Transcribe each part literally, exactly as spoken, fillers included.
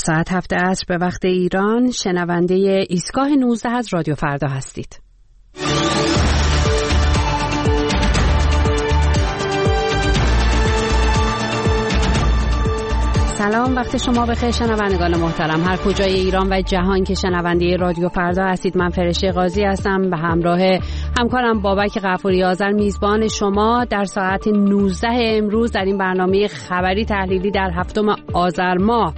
ساعت هفت عصر به وقت ایران شنونده ایستگاه نوزده از رادیو فردا هستید. سلام، وقت شما بخیر شنوندگان محترم هر کجای ایران و جهان که شنونده رادیو فردا هستید. من فرشته قاضی هستم به همراه همکارم بابک غفوری آذر میزبان شما در ساعت نوزده امروز در این برنامه خبری تحلیلی در هفتم آذر ماه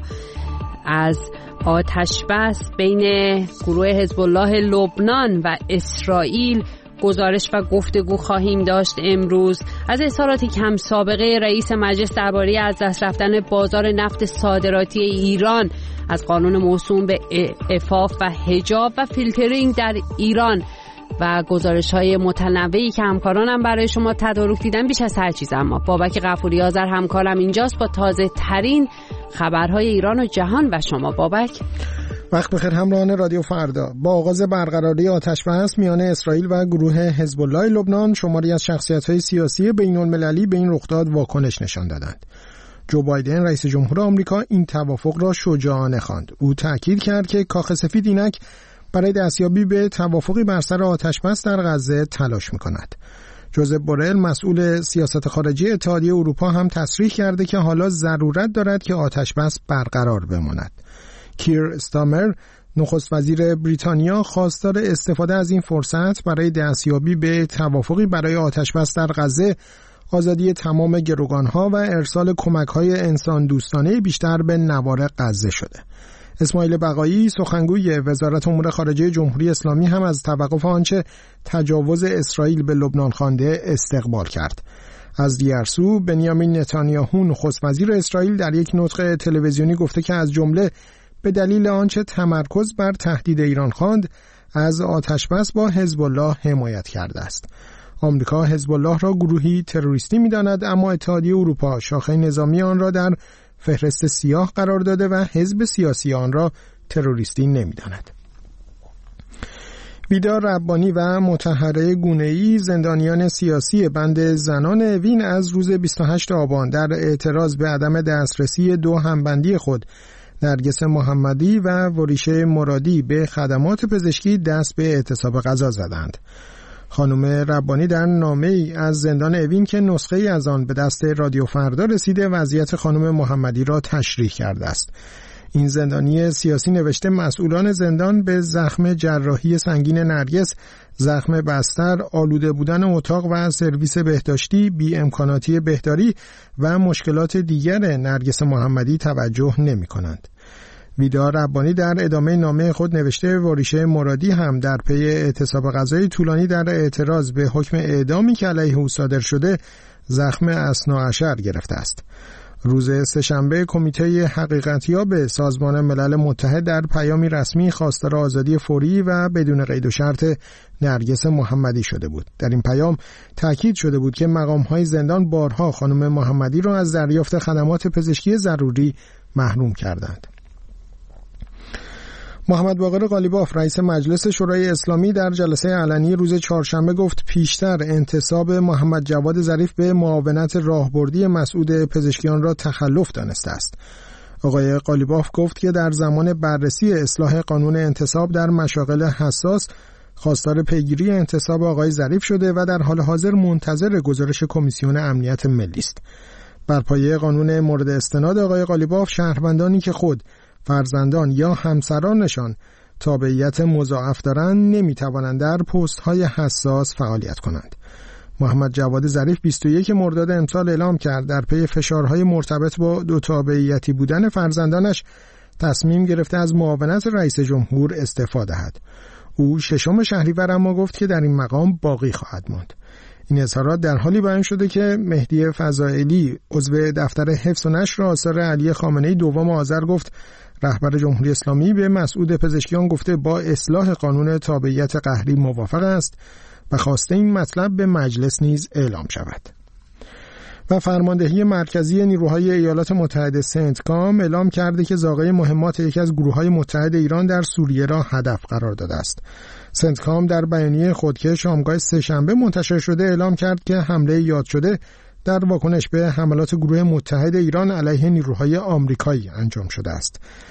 از آتش بس بین گروه حزب الله لبنان و اسرائیل گزارش و گفتگو خواهیم داشت. امروز از اظهاراتی کم سابقه رئیس مجلس درباره از دست رفتن بازار نفت صادراتی ایران، از قانون موسوم به عفاف و حجاب و فیلترینگ در ایران و گزارش‌های متنوعی که همکارانم برای شما تدارک دیدن. بیش از هر چیز اما بابک غفوری آذر همکارم اینجاست با تازه ترین خبرهای ایران و جهان. و شما بابک؟ وقت بخیر همراهان رادیو فردا. با آغاز برقراری آتش بس میان اسرائیل و گروه حزب الله لبنان، شماری از شخصیت‌های سیاسی بین‌المللی به این رخداد واکنش نشان دادند. جو بایدن رئیس جمهور آمریکا این توافق را شجاعانه خواند. او تاکید کرد که کاخ سفید اینک برای دستیابی به توافقی بر سر آتش بس در غزه تلاش می‌کند. جوزف بورل مسئول سیاست خارجی اتحادیه اروپا هم تصریح کرده که حالا ضرورت دارد که آتش بس برقرار بماند. کیر استامر نخست وزیر بریتانیا خواستار استفاده از این فرصت برای دستیابی به توافقی برای آتش بس در غزه، آزادی تمام گروگانها و ارسال کمک‌های انسان دوستانه بیشتر به نوار غزه شده. اسماعیل بقایی سخنگوی وزارت امور خارجه جمهوری اسلامی هم از توقف آنچه تجاوز اسرائیل به لبنان خوانده استقبال کرد. از دیگر سو بنیامین نتانیاهو نخست وزیر اسرائیل در یک نطق تلویزیونی گفته که از جمله به دلیل آنچه تمرکز بر تهدید ایران خواند، از آتش بس با حزب الله حمایت کرده است. آمریکا حزب الله را گروهی تروریستی می‌داند، اما اتحادیه اروپا شاخه نظامی آن را در فهرست سیاه قرار داده و حزب سیاسی آن را تروریستی نمی‌داند. ویدا ربانی و مطهره گونه‌ای زندانیان سیاسی بند زنان اوین از روز بیست و هشتم آبان در اعتراض به عدم دسترسی دو همبندی خود نرگس محمدی و وریشه مرادی به خدمات پزشکی دست به اعتصاب غذا زدند. خانم ربانی در نامه‌ای از زندان اوین که نسخه‌ای از آن به دست رادیو فردا رسیده، وضعیت خانم محمدی را تشریح کرده است. این زندانی سیاسی نوشته مسئولان زندان به زخم جراحی سنگین نرگس، زخم بستر، آلوده بودن اتاق و سرویس بهداشتی، بی امکاناتی بهداری و مشکلات دیگر نرگس محمدی توجه نمی کنند. ویدا ربانی در ادامه نامه خود نوشته وریشه مرادی هم در پی اعتصاب غذایی طولانی در اعتراض به حکم اعدامی که علیه او صادر شده زخم اثناعشر گرفته است. روز سه‌شنبه کمیته حقیقتیاب سازمان ملل متحد در پیامی رسمی خواستار آزادی فوری و بدون قید و شرط نرگس محمدی شده بود. در این پیام تاکید شده بود که مقام‌های زندان بارها خانم محمدی را از دریافت خدمات پزشکی ضروری محروم کردند. محمد باقر قالیباف رئیس مجلس شورای اسلامی در جلسه علنی روز چهارشنبه گفت پیشتر انتصاب محمد جواد ظریف به معاونت راهبردی مسعود پزشکیان را تخلف دانسته است. آقای قالیباف گفت که در زمان بررسی اصلاح قانون انتصاب در مشاغل حساس خواستار پیگیری انتصاب آقای ظریف شده و در حال حاضر منتظر گزارش کمیسیون امنیت ملی است. بر پایه قانون مورد استناد آقای قالیباف، شهروندانی که خود، فرزندان یا همسرانشان تابعیت مضاعف دارند نمیتوانند در پست‌های حساس فعالیت کنند. محمد جواد ظریف بیست و یکم مرداد امسال اعلام کرد در پی فشارهای مرتبط با دو تابعیتی بودن فرزندانش تصمیم گرفته از معاونت رئیس جمهور استعفا دهد. او ششم شهریور اما گفت که در این مقام باقی خواهد ماند. این اظهارات در حالی بیان شده که مهدی فضائلی عضو دفتر حفظ و نشر آثار علی خامنه‌ای دوم آذر گفت رهبر جمهوری اسلامی به مسعود پزشکیان گفته با اصلاح قانون تابعیت قهری موافق است و خواسته این مطلب به مجلس نیز اعلام شود. و فرماندهی مرکزی نیروهای ایالات متحده سنتکام اعلام کرده که زاغه مهمات یکی از گروه‌های متحد ایران در سوریه را هدف قرار داده است. سنتکام در بیانیه خود که شامگاه سه‌شنبه منتشر شده اعلام کرد که حمله یاد شده در واکنش به حملات گروه متحد ایران علیه نیروهای آمریکایی انجام شده است.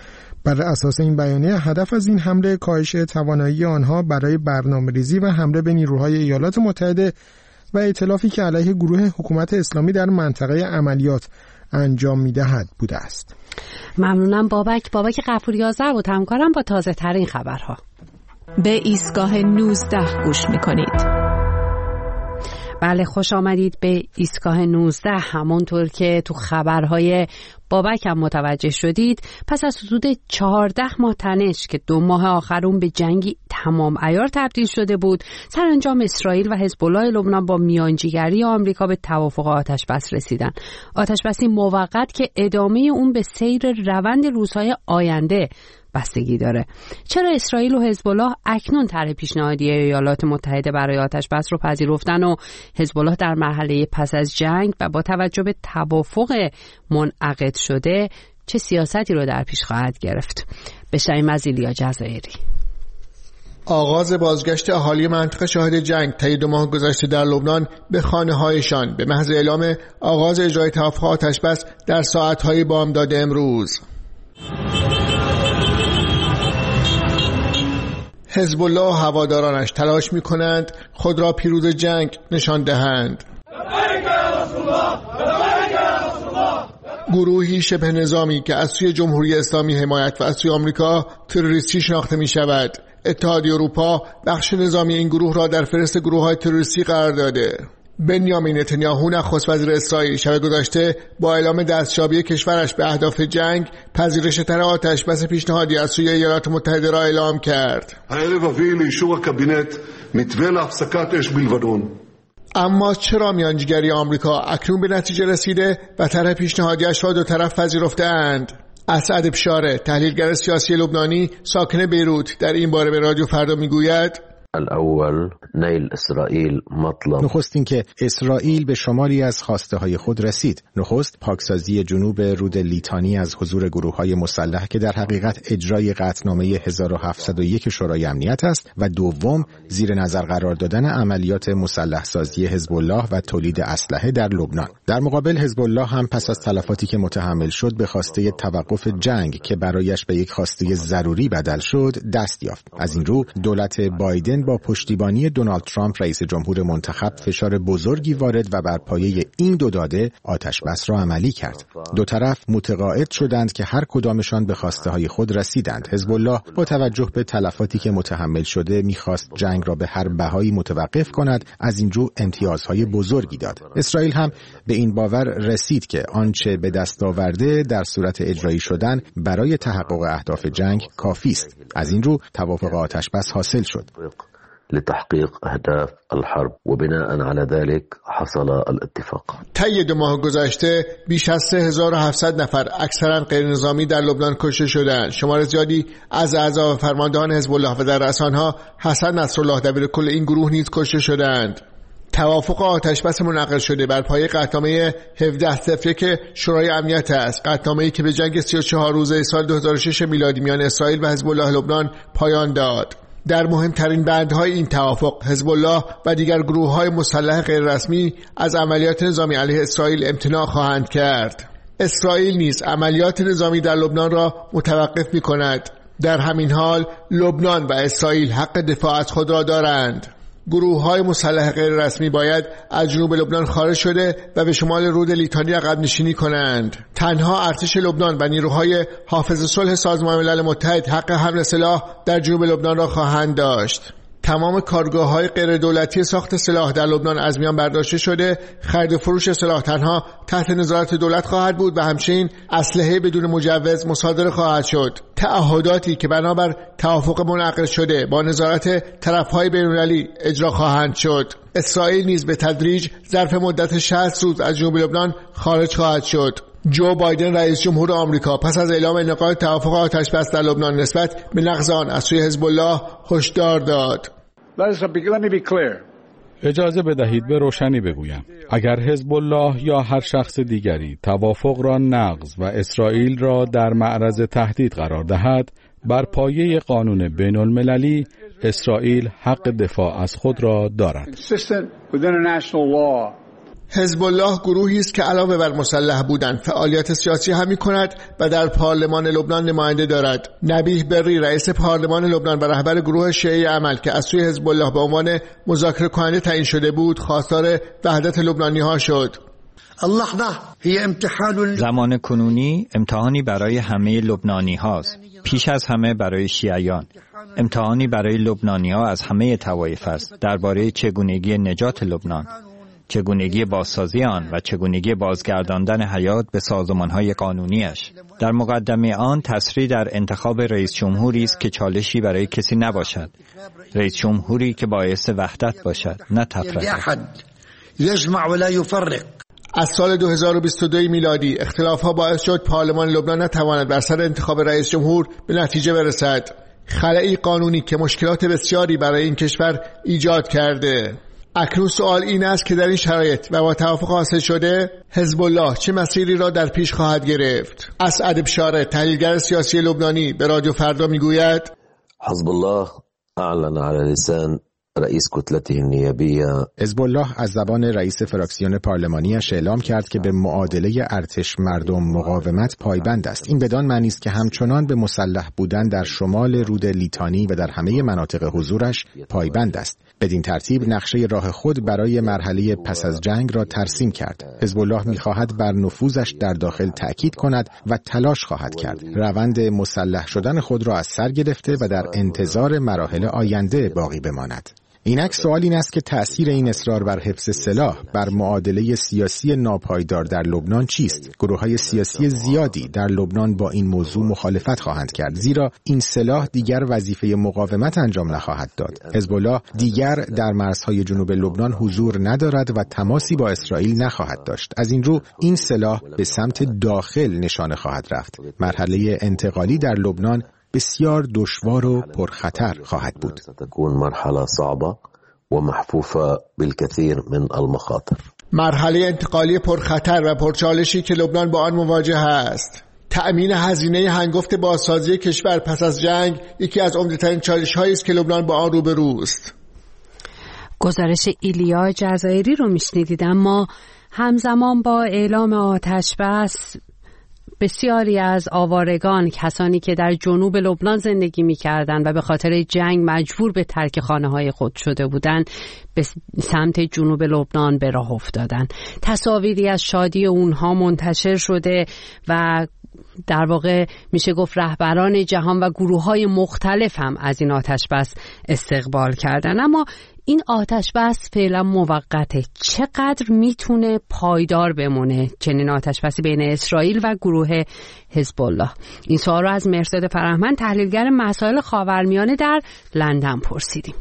بر اساس این بیانیه هدف از این حمله کاهش توانایی آنها برای برنامه‌ریزی و حمله به نیروهای ایالات متحده و ائتلافی که علیه گروه حکومت اسلامی در منطقه عملیات انجام می‌دهد بوده است. ممنونم بابک. بابک غفوری آذر بود همکارم با تازه ترین خبرها. به ایستگاه نوزده گوش می‌کنید. بله، خوش آمدید به ایستگاه نوزده. همونطور که تو خبرهای بابک هم متوجه شدید، پس از حدود چهارده ماه تنش که دو ماه آخرون به جنگی تمام عیار تبدیل شده بود، سرانجام اسرائیل و حزب الله لبنان با میانجیگری آمریکا به توافق آتش بس رسیدن. آتش بسی موقت که ادامه اون به سیر روند روزهای آینده بستگی داره. چرا اسرائیل و حزب الله اکنون طرح پیشنهادی ایالات متحده برای آتش بس رو پذیرفتن و حزب الله در مرحله پس از جنگ و با توجه به توافق منعقد شده چه سیاستی رو در پیش خواهد گرفت؟ بشنویم از ایلیا جزایری. آغاز بازگشت اهالی منطقه شاهد جنگ طی دو ماه گذشته در لبنان به خانه‌هایشان به محض اعلام آغاز اجرای توافق آتش بس در ساعت‌های بامداد امروز. حزب الله و هوادارانش تلاش می‌کنند خود را پیروز جنگ نشان دهند. گروهی شبه نظامی که از سوی جمهوری اسلامی حمایت و از سوی آمریکا تروریستی شناخته می‌شود. اتحادیه اروپا بخش نظامی این گروه را در فهرست گروه‌های تروریستی قرار داده. بنیامین نتانیاهو نخست وزیر اسرائیل شب گذشته با اعلام دستیابی کشورش به اهداف جنگ پذیرش طرح آتش بس پیشنهادی از سوی ایالات متحده را اعلام کرد. اما چرا میانجیگری آمریکا اکنون به نتیجه رسیده و طرح پیشنهادیش را دو طرف پذیرفته‌اند؟ اسعد بشاره، تحلیلگر سیاسی لبنانی ساکن بیروت، در این باره به رادیو فردا میگوید: الاول نیل اسرائیل مطلب نخست این که اسرائیل به شماری از خواسته های خود رسید. نخست پاکسازی جنوب رود لیتانی از حضور گروه های مسلح که در حقیقت اجرای قطعنامه هزار و هفتصد و یک شورای امنیت است و دوم زیر نظر قرار دادن عملیات مسلح سازی حزب الله و تولید اسلحه در لبنان. در مقابل حزب الله هم پس از تلفاتی که متحمل شد به خواسته توقف جنگ که برایش به یک خواسته ضروری بدل شد دست یافت. از این رو دولت بایدن با پشتیبانی دونالد ترامپ رئیس جمهور منتخب فشار بزرگی وارد و بر پایه این دو داده آتش بس را عملی کرد. دو طرف متقاعد شدند که هر کدامشان به خواسته های خود رسیدند. حزب الله با توجه به تلفاتی که متحمل شده میخواست جنگ را به هر بهایی متوقف کند، از این رو امتیازهای بزرگی داد. اسرائیل هم به این باور رسید که آنچه به دست آورده در صورت اجرایی شدن برای تحقق اهداف جنگ کافی است. از این رو توافق آتش بس حاصل شد. لتحقيق أهداف الحرب وبناء على ذلك حصل الاتفاق. طی دو ماه گذشته بیش از سه هزار و هفتصد نفر اکثرا غیر نظامی در لبنان کشته شدند. شمار زیادی از اعضا و فرماندهان حزب الله و در رأسانها حسن نصرالله دبیر کل این گروه نیز کشته شدند. توافق آتش بس منعقد شده بر پایه قطعنامه هفده صفر یک شورای امنیت است. قطعنامه‌ای که به جنگ سی و چهار روزه سال دو هزار و شش میلادی میان اسرائیل و حزب الله لبنان پایان داد. در مهمترین بندهای این توافق حزب الله و دیگر گروه‌های مسلح غیررسمی از عملیات نظامی علیه اسرائیل امتناع خواهند کرد. اسرائیل نیز عملیات نظامی در لبنان را متوقف می‌کند. در همین حال لبنان و اسرائیل حق دفاع از خود را دارند. گروه‌های مسلح غیررسمی باید از جنوب لبنان خارج شده و به شمال رود لیتانی عقب نشینی کنند. تنها ارتش لبنان و نیروهای حافظ صلح سازمان ملل متحد حق حمل سلاح در جنوب لبنان را خواهند داشت. تمام کارگاه‌های غیر دولتی ساخت سلاح در لبنان از میان برداشته شده. خرید و فروش سلاح تنها تحت نظارت دولت خواهد بود و همچنین اسلحه بدون مجوز مصادره خواهد شد. تعهداتی که بنابر توافق منعقد شده با نظارت طرف‌های بین‌المللی اجرا خواهند شد. اسرائیل نیز به تدریج ظرف مدت شصت روز از جنوب لبنان خارج خواهد شد. جو بایدن رئیس جمهور آمریکا پس از اعلام انعقاد توافق آتش بس در لبنان نسبت به نقض آن از سوی حزب الله هشدار داد. اجازه بدهید به روشنی بگویم، اگر حزب الله یا هر شخص دیگری توافق را نقض و اسرائیل را در معرض تهدید قرار دهد، بر پایه قانون بین المللی اسرائیل حق دفاع از خود را دارد. حزب الله گروهی است که علاوه بر مسلح بودن فعالیت سیاسی هم می‌کند و در پارلمان لبنان نماینده دارد. نبیه بری رئیس پارلمان لبنان و رهبر گروه شیعه عمل که از سوی حزب الله به عنوان مذاکره کننده تعیین شده بود، خواستار وحدت لبنانی‌ها شد. زمان کنونی امتحانی برای همه لبنانی هاست، پیش از همه برای شیعیان. امتحانی برای لبنانی ها از همه طوایف است درباره چگونگی نجات لبنان، چگونگی بازسازی آن و چگونگی بازگرداندن حیات به سازمان‌های قانونیش. در مقدمه آن تسریع در انتخاب رئیس جمهوری است که چالشی برای کسی نباشد، رئیس جمهوری که باعث وحدت باشد نه تفرقه. یجمع ولا یفرق. از سال دو هزار و بیست و دو میلادی اختلاف‌ها باعث شد پارلمان لبنان نتواند بر سر انتخاب رئیس جمهور به نتیجه برسد. خلأی قانونی که مشکلات بسیاری برای این کشور ایجاد کرده. اکنون سوال این است که در این شرایط و با توافق حاصل شده حزب الله چه مسیری را در پیش خواهد گرفت؟ اسعد بشاره، تحلیلگر سیاسی لبنانی، به رادیو فردا میگوید حزب الله اعلن على لسان رئیس کتلته النیابیه. حزب الله از زبان رئیس فراکسیون پارلمانیش اعلام کرد که به معادله ارتش مردم مقاومت پایبند است. این بدان معنی است که همچنان به مسلح بودن در شمال رود لیتانی و در همه مناطق حضورش پایبند است. بدین ترتیب نقشه راه خود برای مرحله پس از جنگ را ترسیم کرد. حزب الله می‌خواهد بر نفوذش در داخل تأکید کند و تلاش خواهد کرد روند مسلح شدن خود را از سر گرفته و در انتظار مراحل آینده باقی بماند. اینک سوال این است که تأثیر این اصرار بر حفظ سلاح بر معادله سیاسی ناپایدار در لبنان چیست؟ گروه‌های سیاسی زیادی در لبنان با این موضوع مخالفت خواهند کرد، زیرا این سلاح دیگر وظیفه مقاومت انجام نخواهد داد. حزب الله دیگر در مرزهای جنوب لبنان حضور ندارد و تماسی با اسرائیل نخواهد داشت. از این رو این سلاح به سمت داخل نشانه خواهد رفت. مرحله انتقالی در لبنان بسیار دشوار و پرخطر خواهد بود. ستكون مرحله صعبه و محفوفه بالكثير من المخاطر. مرحله انتقالی پرخطر و پرچالشی که لبنان با آن مواجه است. تأمین هزینه هنگفت بازسازی کشور پس از جنگ یکی از عمده‌ترین چالش‌هایی است که لبنان با آن روبروست. گزارش ایلیا جزایری رو میشنیدید. اما همزمان با اعلام آتش بس بسیاری از آوارگان، کسانی که در جنوب لبنان زندگی می‌کردند و به خاطر جنگ مجبور به ترک خانه‌های خود شده بودند، به سمت جنوب لبنان به راه افتادند. تصاویری از شادی اونها منتشر شده و در واقع میشه گفت رهبران جهان و گروه‌های مختلف هم از این آتش بس استقبال کردند. اما این آتش بس فعلا موقته. چقدر میتونه پایدار بمونه چنین آتش بسی بین اسرائیل و گروه حزب الله؟ این سوال رو از مرساد فرهمند، تحلیلگر مسائل خاورمیانه در لندن پرسیدیم.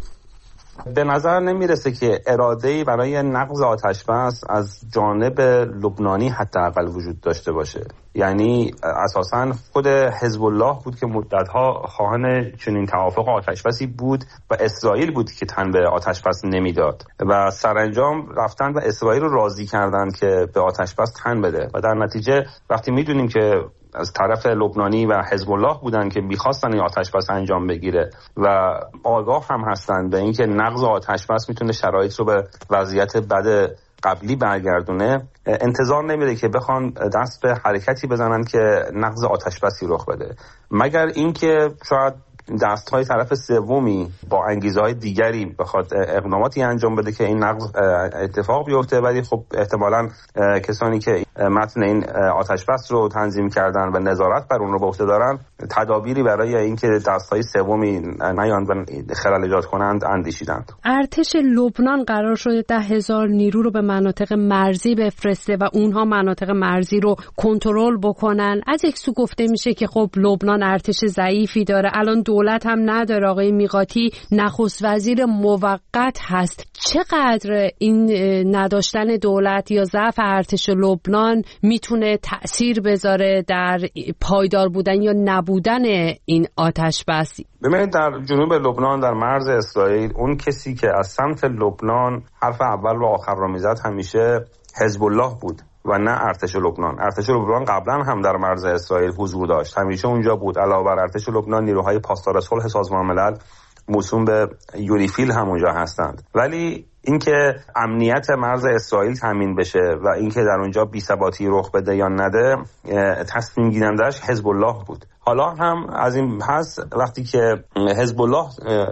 به نظر نمیرسه که اراده‌ای برای نقض آتش بس از جانب لبنانی حداقل وجود داشته باشه. یعنی اساساً خود حزب الله بود که مدت‌ها خواهان چنین توافق آتش بسی بود و اسرائیل بود که تن به آتش بس نمیداد و سرانجام رفتن و اسرائیل رو راضی کردن که به آتش بس تن بده و در نتیجه وقتی میدونیم که از طرف لبنانی و حزب الله بودن که می‌خواستن این آتش بس انجام بگیره و آگاه هم هستن به اینکه نقض آتش بس میتونه شرایط رو به وضعیت بد قبلی برگردونه، انتظار نمیره که بخوان دست به حرکتی بزنن که نقض آتش بسی رخ بده، مگر اینکه شاید دست‌های طرف سومی با انگیزه‌های دیگری بخواد اقداماتی انجام بده که این نقض اتفاق بیفته. ولی خب احتمالاً کسانی که متن این آتش بس رو تنظیم کردن و نظارت بر اون رو به عهده دارن تدابیری برای اینکه دست‌های سومی نیان و خلل ایجاد کنند اندیشیدند. ارتش لبنان قرار شده ده هزار نیرو رو به مناطق مرزی بفرسته و اونها مناطق مرزی رو کنترل بکنن. از یک سو گفته میشه که خب لبنان ارتش ضعیفی داره، الان دولت هم نداره. آقای میقاتی نخست وزیر موقت هست. چقدر این نداشتن دولت یا ضعف ارتش لبنان میتونه تأثیر بذاره در پایدار بودن یا نبودن این آتش بس؟ ببینید در جنوب لبنان در مرز اسرائیل اون کسی که از سمت لبنان حرف اول و آخر را میزد همیشه حزب الله بود و نه ارتش لبنان. ارتش لبنان قبلا هم در مرز اسرائیل حضور داشت، همیشه اونجا بود. علاوه بر ارتش لبنان نیروهای پاسدار صلح سازمان ملل موسوم به یونیفیل هم اونجا هستند. ولی اینکه امنیت مرز اسرائیل تامین بشه و اینکه در اونجا بی‌ثباتی رخ بده یا نده تصمیم گیرندش حزب الله بود. حالا هم از این پس وقتی که حزب الله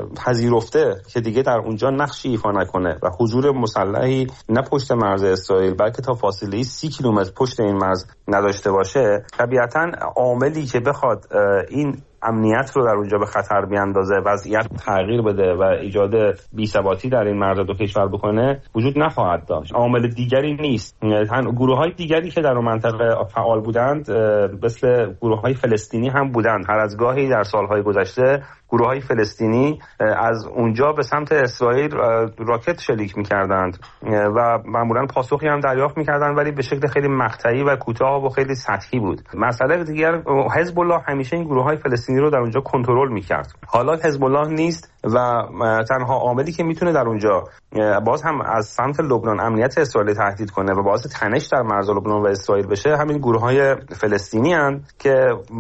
پذیرفته که دیگه در اونجا نقشی ایفا نکنه و حضور مسلحی نه پشت مرز اسرائیل بلکه تا فاصله سی کیلومتر پشت این مرز نداشته باشه، طبیعتاً عاملی که بخواد این امنیت رو در اونجا به خطر بیاندازه، وضعیت تغییر بده و ایجاد بی‌ثباتی در این مرز دو کشور بکنه وجود نخواهد داشت. عامل دیگری نیست. گروه‌های دیگری که در اون منطقه فعال بودند مثل گروه‌های فلسطینی هم بودند. هر از گاهی در سالهای گذشته گروه‌های فلسطینی از اونجا به سمت اسرائیل راکت شلیک می‌کردند و معمولاً پاسخی هم دریافت می‌کردند، ولی به شکل خیلی مقطعی و کوتاه و خیلی سطحی بود. مسئله دیگر، حزب الله همیشه این گروه‌های فلسطینی رو در اونجا کنترل می‌کرد. حالا حزب الله نیست و تنها عاملی که میتونه در اونجا باز هم از سمت لبنان امنیت اسرائیل تهدید کنه و باعث تنش در مرز لبنان و اسرائیل بشه همین گروه‌های فلسطینی اند که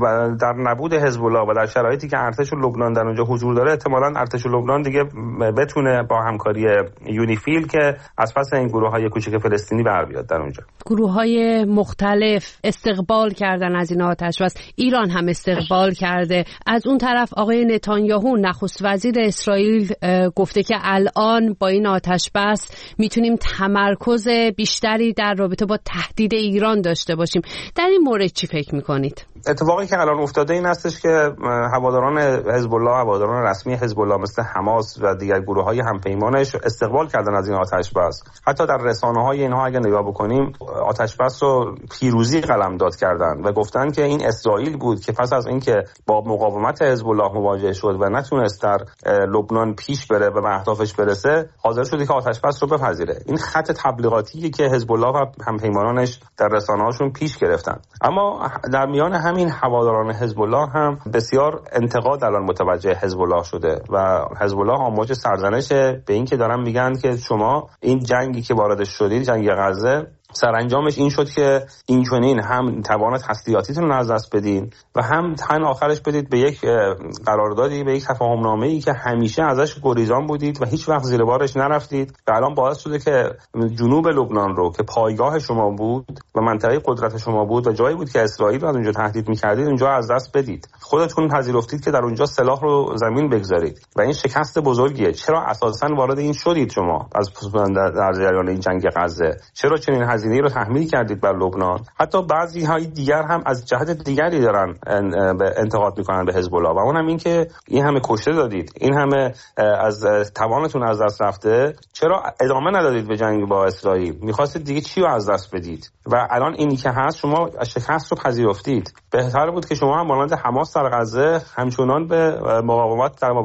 در نبود حزب الله و در شرایطی که ارتش لبنان در اونجا حضور داره، احتمالاً ارتش لبنان دیگه بتونه با همکاری یونیفیل که از پس این گروه‌های کوچک فلسطینی بر بیاد در اونجا. گروه‌های مختلف استقبال کردن از این آتش‌بس، ایران هم استقبال کرده. از اون طرف آقای نتانیاهو نخست وزیر اسرائیل گفته که الان با این آتش‌بس میتونیم تمرکز بیشتری در رابطه با تهدید ایران داشته باشیم. در این مورد چی فکر میکنید؟ اتفاقی که الان افتاده این هستش که هواداران حزب الله، هواداران رسمی حزب الله مثل حماس و دیگر گروه‌های همپیمانش استقبال کردن از این آتش‌بس. حتی در رسانه‌های اینها اگه نگاه بکنیم آتش‌بس رو پیروزی قلمداد کردن و گفتن که این اسرائیل بود که پس از اینکه با مقاومت حزب الله مواجه شد و نتونست در لبنان پیش بره و به اهدافش برسه، حاضر شده که آتش‌بس رو بپذیره. این خط تبلیغاتی که حزب الله و همپیمانانش در رسانه‌هاشون پیش گرفتن. اما در میان همین هواداران حزب الله هم بسیار انتقاد الان متوجه حزب الله شده و حزب الله آماج سرزنشه به این که دارن میگن که شما این جنگی که واردش شدید، جنگ غزه، سرانجامش این شد که این چنین هم توان تسلیحاتیتون رو از دست بدین و هم تن آخرش بدید به یک قراردادی، به یک تفاهم‌نامه‌ای که همیشه ازش گریزان بودید و هیچ وقت زیر بارش نرفتید و الان باعث شده که جنوب لبنان رو که پایگاه شما بود و منطقه قدرت شما بود و جایی بود که اسرائیل رو از اونجا تهدید می‌کردید اونجا از دست بدید. خودتون پذیرفتید که در اونجا سلاح رو زمین بگذارید و این شکست بزرگیه. چرا اساساً وارد این شدید شما از در جریان این جنگ غزه؟ چرا چنین هزینه‌ای رو تحمیل کردید بر لبنان؟ حتی بعضی های دیگر هم از جهت دیگری دارن انتقاد میکنن به حزب الله و اونم این که این همه کشته دادید، این همه از توانتون از دست رفته، چرا ادامه ندادید به جنگ با اسرائیل؟ میخواستید دیگه چی رو از دست بدید و الان اینی که هست شما شکست رو پذیرفتید. بهتر بود که شما هم مانند حماس در غزه همچنان به مقاومت در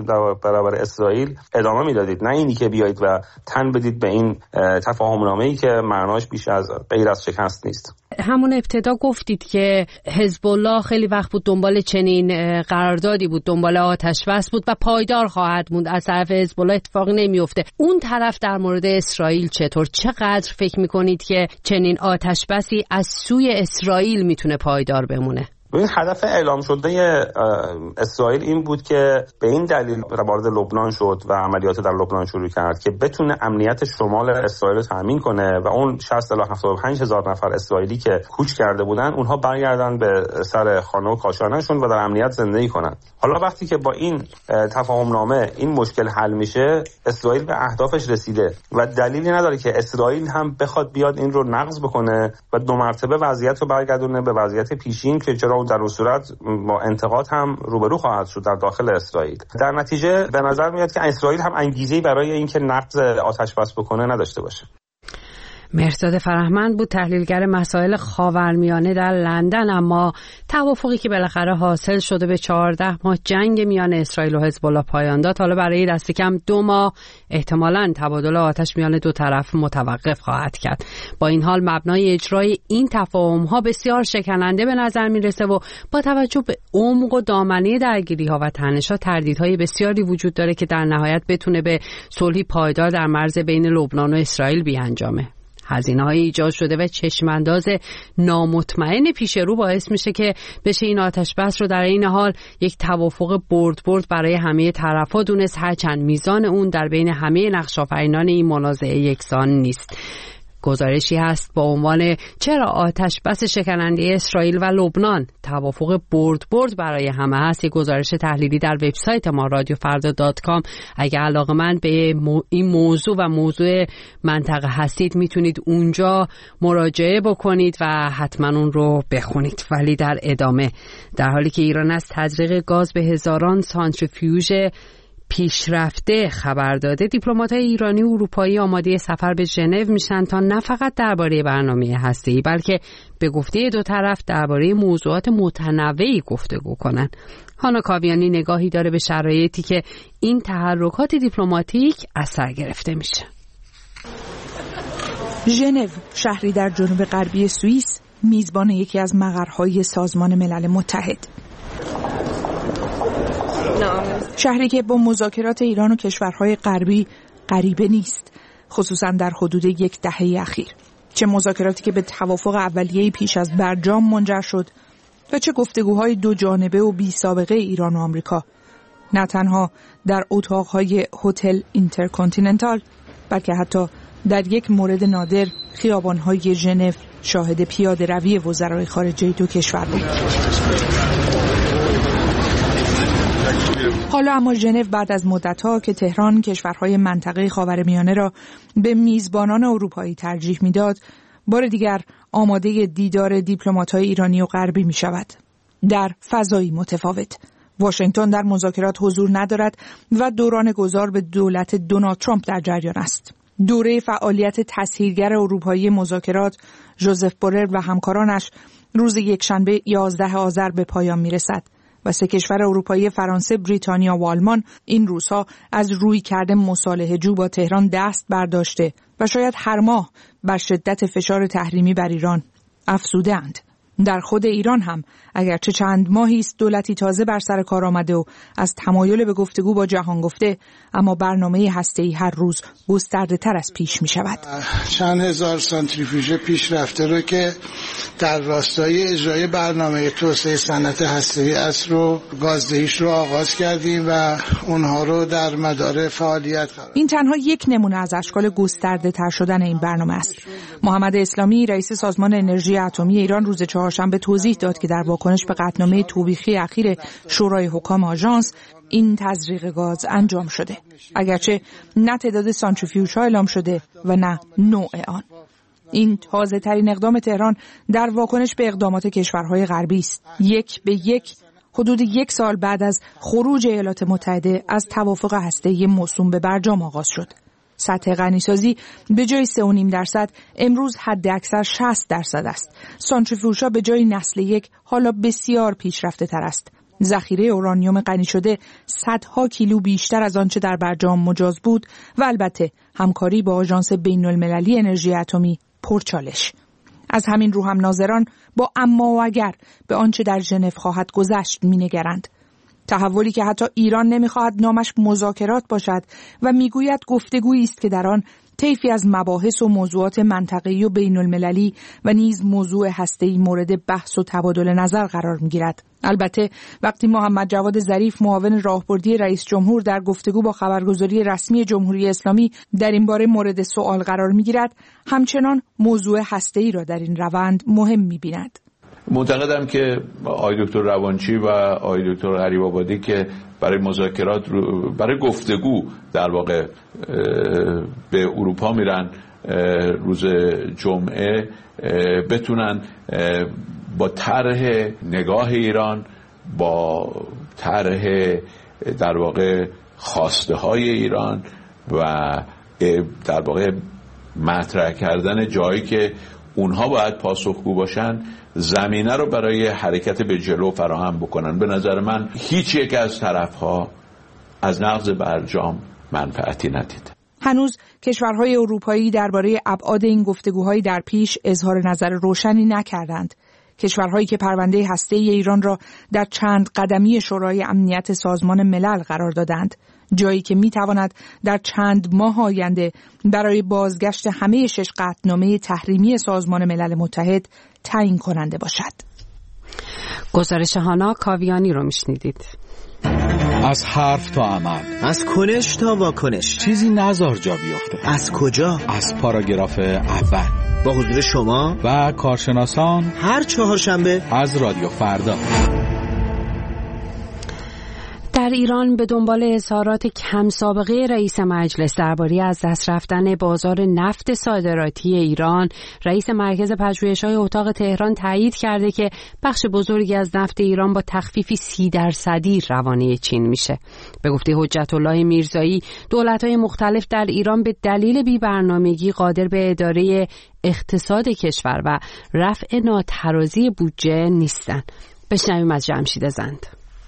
برابر اسرائیل ادامه میدادید، نه اینی که بیایید و تن بدید به این تفاهم‌نامه‌ای که معناش بیش از غیر از شکست نیست. همون ابتدا گفتید که حزب الله خیلی وقت بود دنبال چنین قراردادی بود، دنبال آتش‌بس بود و پایدار خواهد موند. از طرف حزب الله اتفاقی نمیفته. اون طرف در مورد اسرائیل چطور؟ چقدر فکر میکنید که چنین آتش‌بسی از سوی اسرائیل میتونه پایدار بمونه؟ این هدف اعلام شده اسرائیل این بود که به این دلیل وارد لبنان شد و عملیات در لبنان شروع کرد که بتونه امنیت شمال اسرائیل رو تامین کنه و اون شصت الی هفتاد و پنج هزار نفر اسرائیلی که کوچ کرده بودن اونها برگردن به سر خانه و کاشانه‌شون و در امنیت زندگی کنن. حالا وقتی که با این تفاهم نامه این مشکل حل میشه، اسرائیل به اهدافش رسیده و دلیلی نداره که اسرائیل هم بخواد بیاد این رو نقض بکنه و دو مرتبه وضعیت رو برگردونه به وضعیت پیشین که چرا در اون صورت با انتقاد هم روبرو خواهد شد در داخل اسرائیل. در نتیجه به نظر میاد که اسرائیل هم انگیزه‌ای برای اینکه نقض آتش‌بس بکنه نداشته باشه. مهرداد فرهمند بود، تحلیلگر مسائل خاورمیانه در لندن. اما توافقی که بالاخره حاصل شده به چهارده ماه جنگ میان اسرائیل و حزب الله پایان داد، حالا برای دست کم دو ماه احتمالاً تبادل آتش میان دو طرف متوقف خواهد کرد. با این حال مبنای اجرای این تفاهم‌ها بسیار شکننده به نظر میرسه و با توجه به عمق و دامنه درگیری‌ها و تنش‌ها تردیدهای بسیاری وجود داره که در نهایت بتونه به صلحی پایدار در مرز بین لبنان و اسرائیل بیانجامه. هزینه‌های ایجاد شده و چشمانداز نامطمئن پیش رو باعث میشه که بشه این آتش بس رو در این حال یک توافق برد برد برای همه طرف‌ها دونست، هرچند میزان اون در بین همه نقش‌آفرینان این منازعه یکسان نیست. گزارشی هست با عنوان چرا آتش بس شکننده اسرائیل و لبنان توافق برد برد برای همه هست. یک گزارش تحلیلی در وبسایت ما رادیو فردا دات کام. اگه علاقه‌مند به این موضوع و موضوع منطقه هستید میتونید اونجا مراجعه بکنید و حتما اون رو بخونید. ولی در ادامه، در حالی که ایران از تزریق گاز به هزاران سانتریفیوژ پیشرفته خبر داده، دیپلمات‌های ایرانی و اروپایی آماده سفر به ژنو میشن تا نه فقط درباره برنامه هسته‌ای بلکه به گفته دو طرف درباره موضوعات متنوعی گفتگو کنن. هانا کاویانی نگاهی داره به شرایطی که این تحرکات دیپلماتیک اثر گرفته میشه. ژنو، شهری در جنوب غربی سوئیس، میزبان یکی از مقرهای سازمان ملل متحد. شهری که با مذاکرات ایران و کشورهای غربی غریبه نیست، خصوصا در حدود یک دهه اخیر. چه مذاکراتی که به توافق اولیه پیش از برجام منجر شد و چه گفتگوهای دو جانبه و بی سابقه ایران و آمریکا، نه تنها در اتاقهای هتل اینترکانتیننتال بلکه حتی در یک مورد نادر خیابانهای ژنو شاهد پیاده روی وزرای خارجه دو کشور بود. حالا اما ژنو بعد از مدت‌ها که تهران کشورهای منطقه خاورمیانه را به میزبانان اروپایی ترجیح میداد، بار دیگر آماده دیدار دیپلمات‌های ایرانی و غربی می‌شود. در فضایی متفاوت. واشنگتن در مذاکرات حضور ندارد و دوران گذار به دولت دونالد ترامپ در جریان است. دوره فعالیت تسهیلگر اروپایی مذاکرات ژوزف بورل و همکارانش روز یکشنبه یازده آذر به پایان می‌رسد و سه کشور اروپایی فرانسه، بریتانیا و آلمان این روزها از رویکرد مصالحه‌جو با تهران دست برداشته و شاید هر ماه بر شدت فشار تحریمی بر ایران افزوده‌اند. در خود ایران هم اگرچه چند ماهی است دولتی تازه بر سر کار آمده و از تمایل به گفتگو با جهان گفته، اما برنامه هسته‌ای هر روز گسترده‌تر از پیش می شود. چند هزار سانتریفیوژ پیشرفته رو که در راستای اجرای برنامه توسعه صنعت هسته‌ای است رو گازدهیش رو آغاز کردیم و اونها رو در مدار فعالیت قرار. این تنها یک نمونه از اشکال گسترده‌تر شدن این برنامه است. محمد اسلامی رئیس سازمان انرژی اتمی ایران روز چهارشنبه توضیح داد که در واکنش به قطعنامه توبیخی اخیر شورای حکام آژانس این تزریق گاز انجام شده، اگرچه نه تعداد سانتریفیوژها اعلام شده و نه نوع آن. این تازه ترین اقدام تهران در واکنش به اقدامات کشورهای غربی است. یک به یک حدود یک سال بعد از خروج ایالات متحده از توافق هسته‌ای موسوم به برجام آغاز شد. سطح غنیسازی به جای سه و نیم درصد امروز حد اکثر شصت درصد است. سانتریفیوژها به جای نسل یک حالا بسیار پیشرفته تر است. ذخیره اورانیوم غنی شده صدها کیلو بیشتر از آنچه در برجام مجاز بود و البته همکاری با آژانس بین‌المللی انرژی اتمی پرچالش. از همین رو هم ناظران با اما و اگر به آنچه در ژنو خواهد گذشت می‌نگرند. تحولی که حتی ایران نمی‌خواهد نامش مذاکرات باشد و می‌گوید گفتگویی است که در آن طیفی از مباحث و موضوعات منطقه‌ای و بین‌المللی و نیز موضوع هسته‌ای مورد بحث و تبادل نظر قرار می‌گیرد. البته وقتی محمد جواد ظریف معاون راهبردی رئیس جمهور در گفتگو با خبرگزاری رسمی جمهوری اسلامی در این باره مورد سوال قرار می‌گیرد، همچنان موضوع هسته‌ای را در این روند مهم می‌بیند. معتقدم که آقای دکتر روانچی و آقای دکتر غریب آبادی که برای مذاکرات برای گفتگو در واقع به اروپا میرن روز جمعه بتونن با طرح نگاه ایران، با طرح در واقع خواسته های ایران و در واقع مطرح کردن جایی که اونها باید پاسخگو باشن زمینه رو برای حرکت به جلو فراهم بکنن. به نظر من هیچ یک از طرفها از نقض برجام منفعتی ندید. هنوز کشورهای اروپایی درباره ابعاد این گفتگوهای در پیش اظهار نظر روشنی نکردند. کشورهایی که پرونده هسته‌ای ایران را در چند قدمی شورای امنیت سازمان ملل قرار دادند، جایی که میتواند در چند ماه آینده برای بازگشت همه شش قطعنامه تحریمی سازمان ملل متحد تعیین کننده باشد. گزارش هانا کاویانی رو میشنیدید. از حرف تا عمل، از کنش تا واکنش، چیزی نزار جا بیفته. از کجا؟ از پاراگراف اول، با حضور شما و کارشناسان، هر چهارشنبه از رادیو فردا. در ایران به دنبال اظهارات کم سابقه رئیس مجلس درباره از دست رفتن بازار نفت صادراتی ایران، رئیس مرکز پژوهش‌های اتاق تهران تایید کرده که بخش بزرگی از نفت ایران با تخفیفی سی درصدی روانه چین میشه. به گفته حجت الله میرزایی، دولت‌های مختلف در ایران به دلیل بی‌برنامگی قادر به اداره اقتصاد کشور و رفع ناترازی بودجه نیستند. بشنویم از جمشید زند.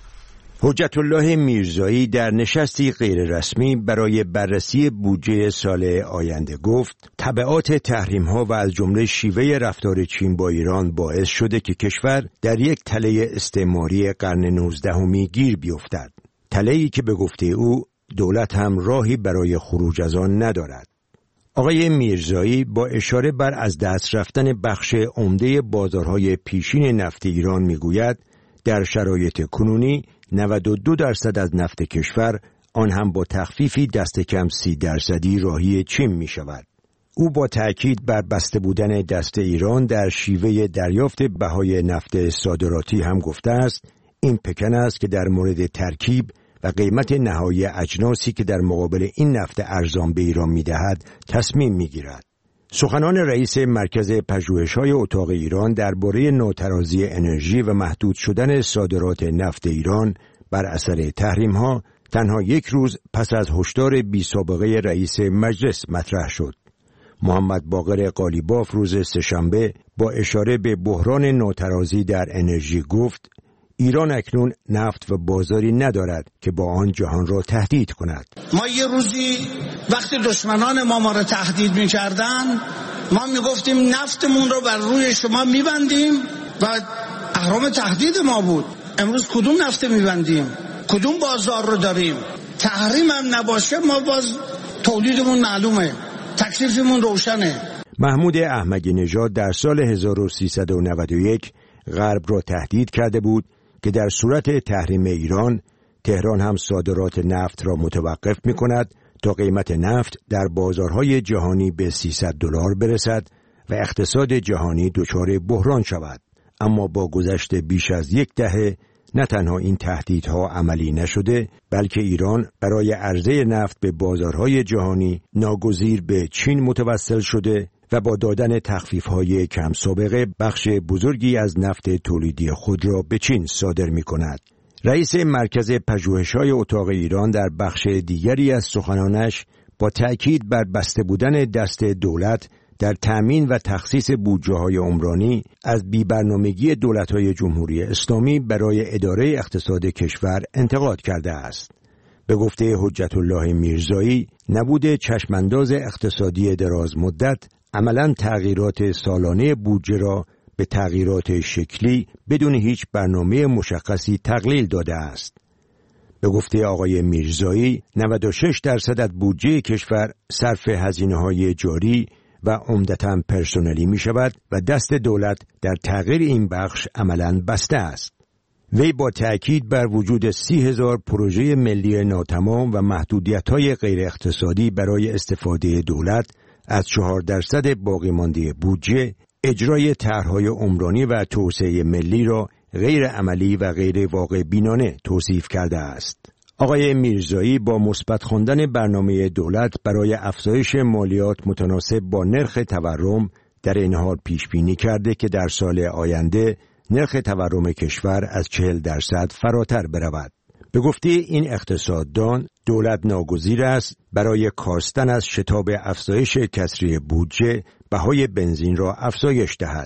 حجت الله میرزایی در نشستی غیررسمی برای بررسی بودجه سال آینده گفت تبعات تحریم‌ها و از جمله شیوه رفتار چین با ایران باعث شده که کشور در یک تله استعماری قرن نوزدهمی گیر بیفتد. تله‌ای که به گفته او دولت هم راهی برای خروج از آن ندارد. آقای میرزایی با اشاره بر از دست رفتن بخش عمده بازارهای پیشین نفت ایران میگوید در شرایط کنونی نود و دو درصد از نفت کشور، آن هم با تخفیفی دست کم سی درصدی راهی چین می شود. او با تأکید بر بسته بودن دست ایران در شیوه دریافت بهای نفت صادراتی هم گفته است این پکن است که در مورد ترکیب و قیمت نهایی اجناسی که در مقابل این نفت ارزان به ایران می دهد تصمیم می گیرد. سخنان رئیس مرکز پژوهش‌های اتاق ایران درباره ناترازی انرژی و محدود شدن صادرات نفت ایران بر اثر تحریم‌ها تنها یک روز پس از هشدار بی‌سابقه رئیس مجلس مطرح شد. محمد باقر قالیباف روز سه‌شنبه با اشاره به بحران ناترازی در انرژی گفت ایران اکنون نفت و بازاری ندارد که با آن جهان را تهدید کند. ما یه روزی وقتی دشمنان ما ما را تهدید می‌کردن، ما می‌گفتیم نفتمون رو بر روی شما می‌بندیم و اهرام تهدید ما بود. امروز کدوم نفت می‌بندیم؟ کدوم بازار رو داریم؟ تحریم هم نباشه ما باز تولیدمون معلومه، تکلیفمون روشنه. محمود احمدی نژاد در سال هزار و سیصد و نود و یک غرب را تهدید کرده بود که در صورت تحریم ایران، تهران هم صادرات نفت را متوقف می کند تا قیمت نفت در بازارهای جهانی به سیصد دلار برسد و اقتصاد جهانی دچار بحران شود. اما با گذشت بیش از یک دهه نه تنها این تهدیدها عملی نشده، بلکه ایران برای عرضه نفت به بازارهای جهانی ناگزیر به چین متوسل شده و با دادن تخفیف‌های کم سابقه بخش بزرگی از نفت تولیدی خود را به چین صادر می‌کند. رئیس مرکز پژوهش‌های اتاق ایران در بخش دیگری از سخنانش با تأکید بر بسته بودن دست دولت در تأمین و تخصیص بودجه‌های عمرانی از بی‌برنامگی دولت‌های جمهوری اسلامی برای اداره اقتصاد کشور انتقاد کرده است. به گفته حجت الله میرزایی، نبود چشمانداز اقتصادی دراز مدت عملاً تغییرات سالانه بودجه را به تغییرات شکلی بدون هیچ برنامه مشخصی تقلیل داده است. به گفته آقای میرزایی، نود و شش درصد از بودجه کشور صرف هزینه‌های جاری و عمدتاً پرسنلی می شود و دست دولت در تغییر این بخش عملاً بسته است. وی با تأکید بر وجود سی هزار پروژه ملی ناتمام و محدودیت‌های غیر اقتصادی برای استفاده دولت از چهار درصد باقی مانده بودجه، اجرای طرح‌های عمرانی و توسعه ملی را غیر عملی و غیر واقع بینانه توصیف کرده است. آقای میرزایی با مثبت خواندن برنامه دولت برای افزایش مالیات متناسب با نرخ تورم در این حال پیش بینی کرده که در سال آینده نرخ تورم کشور از چهل درصد فراتر برود. به گفته این اقتصاددان، دولت ناگزیر است برای کاستن از شتاب افزایش کسری بودجه بهای بنزین را افزایش دهد.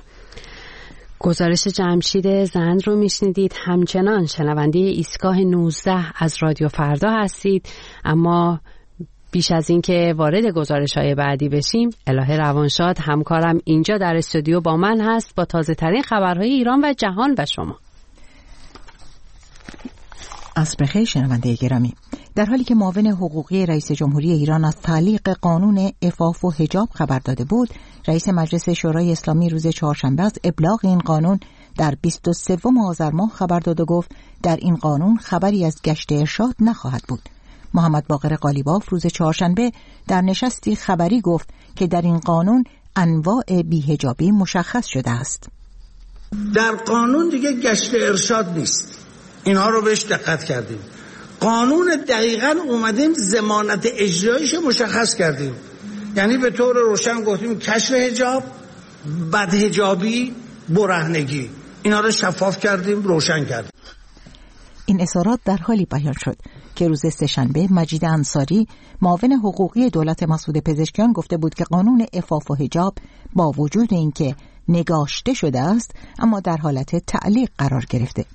گزارش جمشید زند رو میشنیدید. همچنان شنونده ایستگاه نوزده از رادیو فردا هستید، اما بیش از این که وارد گزارش‌های بعدی بشیم، الهه روانشاد همکارم اینجا در استودیو با من هست با تازه ترین خبرهای ایران و جهان و شما. عصر بخیر شنونده گرامی. در حالی که معاون حقوقی رئیس جمهوری ایران از تعلیق قانون عفاف و حجاب خبر داده بود، رئیس مجلس شورای اسلامی روز چهارشنبه از ابلاغ این قانون در بیست و سوم آذر ماه خبر داد و گفت در این قانون خبری از گشت ارشاد نخواهد بود. محمد باقر قالیباف روز چهارشنبه در نشستی خبری گفت که در این قانون انواع بی‌حجابی مشخص شده است. در قانون دیگه گشت ارشاد نیست. اینها رو بهش دقت کردیم. قانون دقیقاً اومدیم ضمانت اجراییش مشخص کردیم. یعنی به طور روشن گفتیم کشف حجاب، بدحجابی، برهنگی. اینا رو شفاف کردیم، روشن کردیم. این اظهارات در حالی بیان شد که روز سه‌شنبه مجید انصاری معاون حقوقی دولت مسعود پزشکیان گفته بود که قانون عفاف و حجاب با وجود اینکه نگاشته شده است اما در حالت تعلیق قرار گرفته.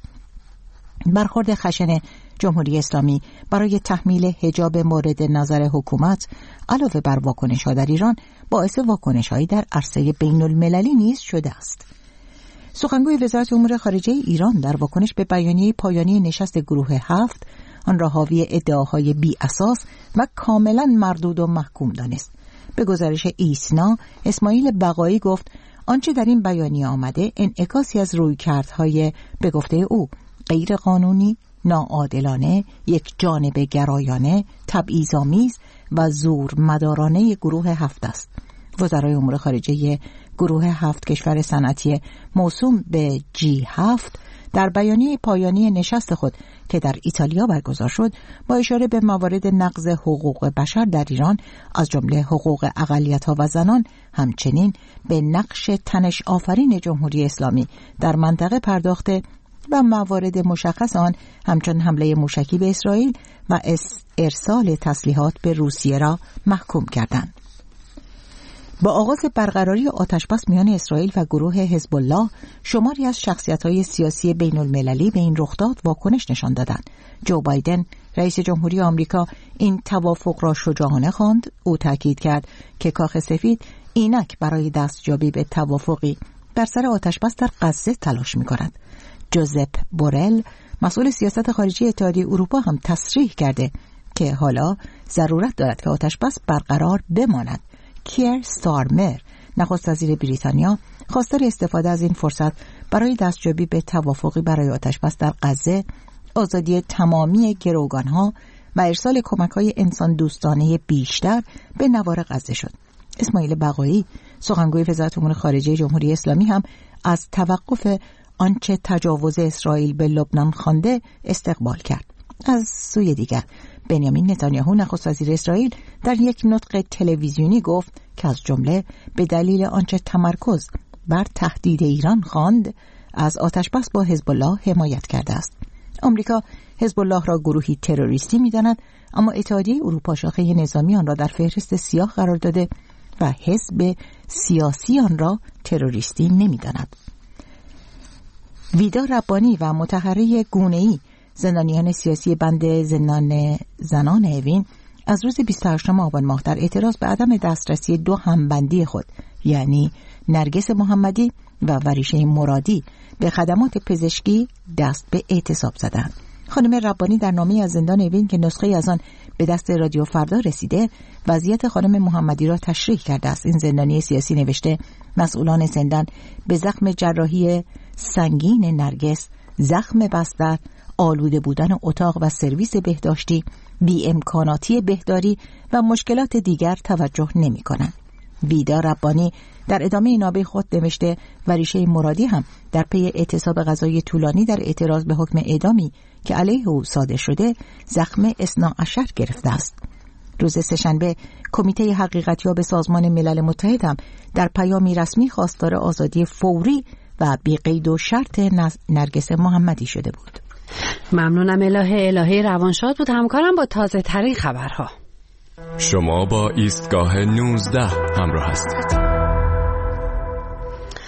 برخورد خشن جمهوری اسلامی برای تحمیل حجاب مورد نظر حکومت علاوه بر واکنش‌ها در ایران باعث واکنش‌هایی در عرصه بین‌المللی نیز شده است. سخنگوی وزارت امور خارجه ایران در واکنش به بیانیه پایانی نشست گروه هفت آن را حاوی ادعاهای بی اساس و کاملا مردود و محکوم دانست. به گزارش ایسنا، اسماعیل بقایی گفت آنچه در این بیانیه آمده انعکاسی از رویکردهای به گفته او غیر قانونی، ناعادلانه، یک جانبه گرایانه، تبعیض‌آمیز و زور مدارانه گروه هفت است. وزرای امور خارجه گروه هفت کشور صنعتی موسوم به جی هفت در بیانیه پایانی نشست خود که در ایتالیا برگزار شد با اشاره به موارد نقض حقوق بشر در ایران از جمله حقوق اقلیت‌ها و زنان، همچنین به نقش تنش آفرین جمهوری اسلامی در منطقه پرداخته و موارد مشخص آن همچون حمله موشکی به اسرائیل و ارسال تسلیحات به روسیه را محکوم کردند. با آغاز برقراری آتشبس میان اسرائیل و گروه حزب الله، شماری از شخصیت‌های سیاسی بین‌المللی به این رخداد واکنش نشان دادند. جو بایدن، رئیس جمهوری آمریکا، این توافق را شجاعانه خواند. او تاکید کرد که کاخ سفید اینک برای دستیابی به توافقی بر سر آتشبس در غزه تلاش می‌کند. جوزپ بورل، مسئول سیاست خارجی اتحادیه اروپا، هم تصریح کرده که حالا ضرورت دارد که آتشبس برقرار بماند. کیر ستارمر، نخست وزیر بریتانیا، خواستار استفاده از این فرصت برای دستیابی به توافقی برای آتشبس در غزه، آزادی تمامی گروگانها و ارسال کمک‌های انسان دوستانه بیشتر به نوار غزه شد. اسماعیل بقایی، سخنگوی وزارت امور خارجه جمهوری اسلامی، هم از توقف آنچه تجاوز اسرائیل به لبنان خوانده استقبال کرد. از سوی دیگر بنیامین نتانیاهو، نخست وزیر اسرائیل، در یک نطق تلویزیونی گفت که از جمله به دلیل آنچه تمرکز بر تهدید ایران خواند از آتشبس با حزب الله حمایت کرده است. آمریکا حزب الله را گروهی تروریستی می‌داند، اما اتحادیه اروپا شاخه نظامی آن را در فهرست سیاه قرار داده و حزب سیاسی آن را تروریستی نمی‌داند. ویدا ربانی و متحری گونه‌ای، زندانیان سیاسی بند زندان زنان اوین، از روز بیست و هشتم آبان ماه در اعتراض به عدم دسترسی دو همبندی خود، یعنی نرگس محمدی و وریشه مرادی، به خدمات پزشکی دست به اعتصاب زدند. خانم ربانی در نامه‌ای از زندان اوین که نسخه‌ای از آن به دست رادیو فردا رسیده، وضعیت خانم محمدی را تشریح کرده است. این زندانی سیاسی نوشته مسئولان زندان به زخم جراحی سنگین نرگس، زخم بستر، آلوده بودن اتاق و سرویس بهداشتی، بی امکاناتی بهداری و مشکلات دیگر توجه نمی کنند. ویدا ربانی در ادامه نامه خود نوشته وریشه مرادی هم در پی اعتصاب غذایی طولانی در اعتراض به حکم اعدامی که علیه او صادر شده زخم اثنا عشر گرفته است. روز سه‌شنبه کمیته حقیقتیاب سازمان ملل متحد هم در پیامی رسمی خواستار آزادی فوری و بی قید و شرط نرگس محمدی شده بود. ممنونم الهه. الهه روانشاد بود همکارم با تازه ترین خبرها. شما با ایستگاه نوزده همراه هستید.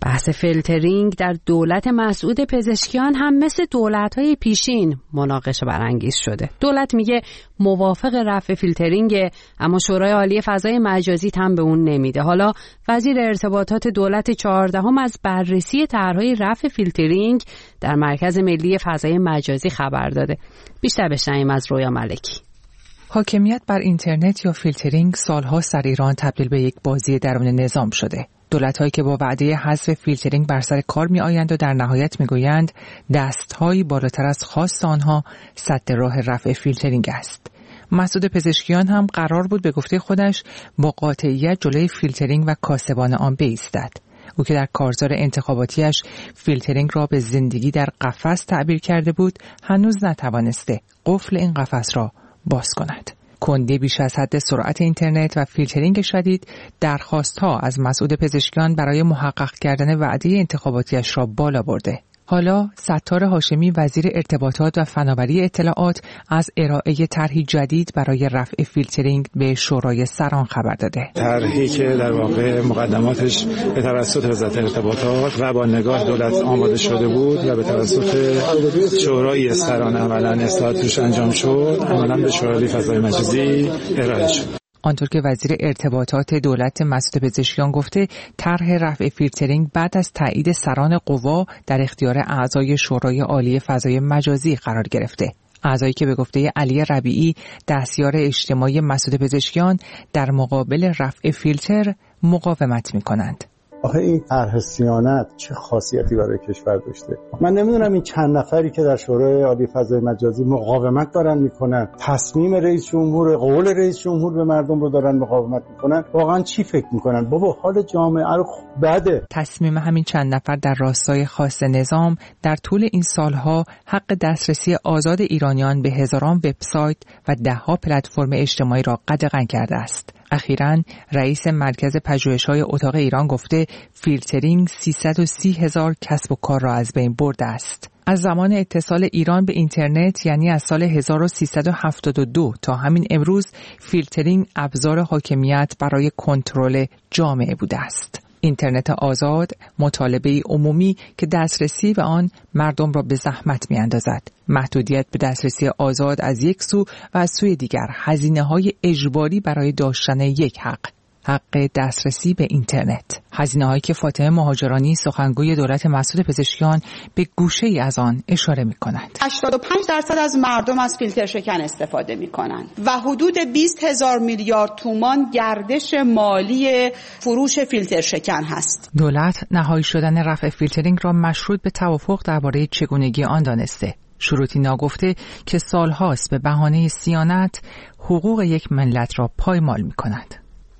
بحث فیلترینگ در دولت مسعود پزشکیان هم مثل دولت‌های پیشین مناقشه برانگیز شده. دولت میگه موافق رفع فیلترینگ، اما شورای عالی فضای مجازی هم به اون نمیده. حالا وزیر ارتباطات دولت چهاردهم از بررسی طرح‌های رفع فیلترینگ در مرکز ملی فضای مجازی خبر داده. بیشتر بشنویم از رویا ملکی. حاکمیت بر اینترنت یا فیلترینگ سال‌هاست در ایران تبدیل به یک بازی درون نظام شده. دولت‌هایی که با وعده حذف فیلترینگ بر سر کار می‌آیند و در نهایت می‌گویند دست‌هایی بالاتر از خواست آنها سد راه رفع فیلترینگ است. مسعود پزشکیان هم قرار بود به گفته خودش با قاطعیت جلوی فیلترینگ و کاسبان آن بایستد. او که در کارزار انتخاباتیش فیلترینگ را به زندگی در قفس تعبیر کرده بود، هنوز نتوانسته قفل این قفس را باز کند. کندی بیش از حد سرعت اینترنت و فیلترینگ شدید درخواست‌ها از مسعود پزشکیان برای محقق کردن وعده انتخاباتیش را بالا برده. حالا ستار هاشمی وزیر ارتباطات و فناوری اطلاعات از ارائه طرحی جدید برای رفع فیلترینگ به شورای سران خبر داده. طرحی که در واقع مقدماتش به توسط وزارت ارتباطات و با نگاه دولت آماده شده بود و به توسط شورای سران عملاً اصلاحات توش انجام شد، عملاً به شورای فضای مجازی ارائه شد. آنطور که وزیر ارتباطات دولت مسعود پزشکیان گفته، طرح رفع فیلترینگ بعد از تایید سران قوا در اختیار اعضای شورای عالی فضای مجازی قرار گرفته. اعضایی که به گفته علی ربیعی دستیار اجتماعی مسعود پزشکیان در مقابل رفع فیلتر مقاومت می‌کنند. آخه این طرح صیانت چه خاصیتی برای کشور داشته؟ من نمیدونم این چند نفری که در شورای عالی فضای مجازی مقاومت دارن میکنن، تصمیم رئیس جمهور، قول رئیس جمهور به مردم رو دارن مقاومت میکنن، واقعا چی فکر میکنن؟ بابا حال جامعه رو بده. تصمیم همین چند نفر در راستای خاص نظام در طول این سالها حق دسترسی آزاد ایرانیان به هزاران وبسایت و دهها پلتفرم اجتماعی را قدغن کرده است. اخیراً رئیس مرکز پژوهش‌های اتاق ایران گفته فیلترینگ سیصد و سی هزار کسب و کار را از بین برده است. از زمان اتصال ایران به اینترنت، یعنی از سال هزار و سیصد و هفتاد و دو تا همین امروز، فیلترینگ ابزار حاکمیت برای کنترل جامعه بوده است. اینترنت آزاد مطالبه عمومی که دسترسی به آن مردم را به زحمت می‌اندازد. محدودیت به دسترسی آزاد از یک سو و از سوی دیگر هزینه‌های اجباری برای داشتن یک حق، حق دسترسی به اینترنت. هزینه‌هایی که فاطمه مهاجرانی سخنگوی دولت مسعود پزشکیان به گوشه‌ای از آن اشاره می‌کند. هشتاد و پنج درصد از مردم از فیلتر شکن استفاده می‌کنند و حدود بیست هزار میلیارد تومان گردش مالی فروش فیلتر شکن هست. دولت نهایی شدن رفع فیلترینگ را مشروط به توافق درباره چگونگی آن دانسته. شروطی ناگفته که سال‌هاست به بهانه صیانت حقوق یک ملت را پایمال می‌کند.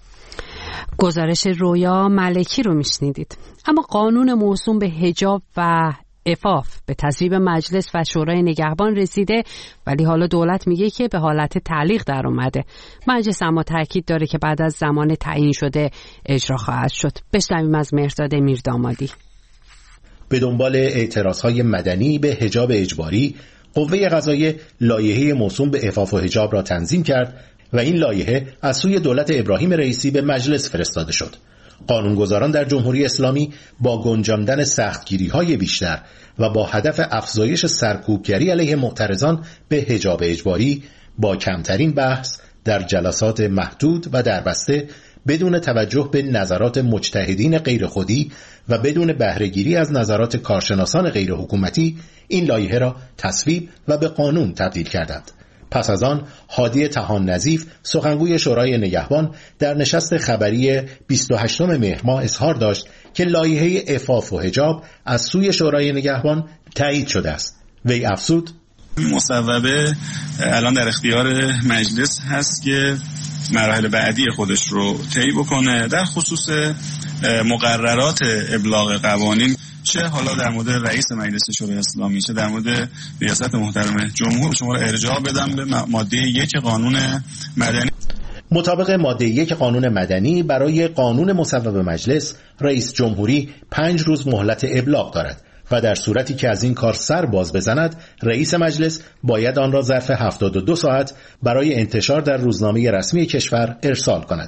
گزارش رویا ملکی رو میشنیدید. اما قانون موسوم به حجاب و عفاف به تصویب مجلس و شورای نگهبان رسیده، ولی حالا دولت میگه که به حالت تعلیق در اومده. مجلس اما تاکید داره که بعد از زمان تعیین شده اجرا خواهد شد. بشنویم از مهرداد میردامادی. به دنبال اعتراضهای مدنی به حجاب اجباری، قوه قضاییه لایحه موسوم به عفاف و حجاب را تنظیم کرد و این لایحه از سوی دولت ابراهیم رئیسی به مجلس فرستاده شد. قانونگذاران در جمهوری اسلامی با گنجاندن سختگیری‌های بیشتر و با هدف افزایش سرکوبگری علیه معترضان به حجاب اجباری با کمترین بحث در جلسات محدود و دربسته، بدون توجه به نظرات مجتهدین غیر خودی و بدون بهره‌گیری از نظرات کارشناسان غیر حکومتی این لایحه را تصویب و به قانون تبدیل کردند. پس از آن هادی طحان نظیف سخنگوی شورای نگهبان در نشست خبری بیست و هشتم مهر ماه اظهار داشت که لایحه عفاف و حجاب از سوی شورای نگهبان تایید شده است. وی افزود: مصوبه الان در اختیار مجلس هست که مراحل بعدی خودش رو طی بکنه در خصوص مقررات ابلاغ قوانین، چه حالا در مورد رئیس مجلس شورای اسلامی، چه در مورد ریاست محترم جمهور. شما را ارجاع بدم به ماده یک قانون مدنی. مطابق ماده یک قانون مدنی برای قانون مصوب مجلس، رئیس جمهوری پنج روز مهلت ابلاغ دارد و در صورتی که از این کار سر باز بزند، رئیس مجلس باید آن را ظرف هفتاد و دو ساعت برای انتشار در روزنامه رسمی کشور ارسال کند.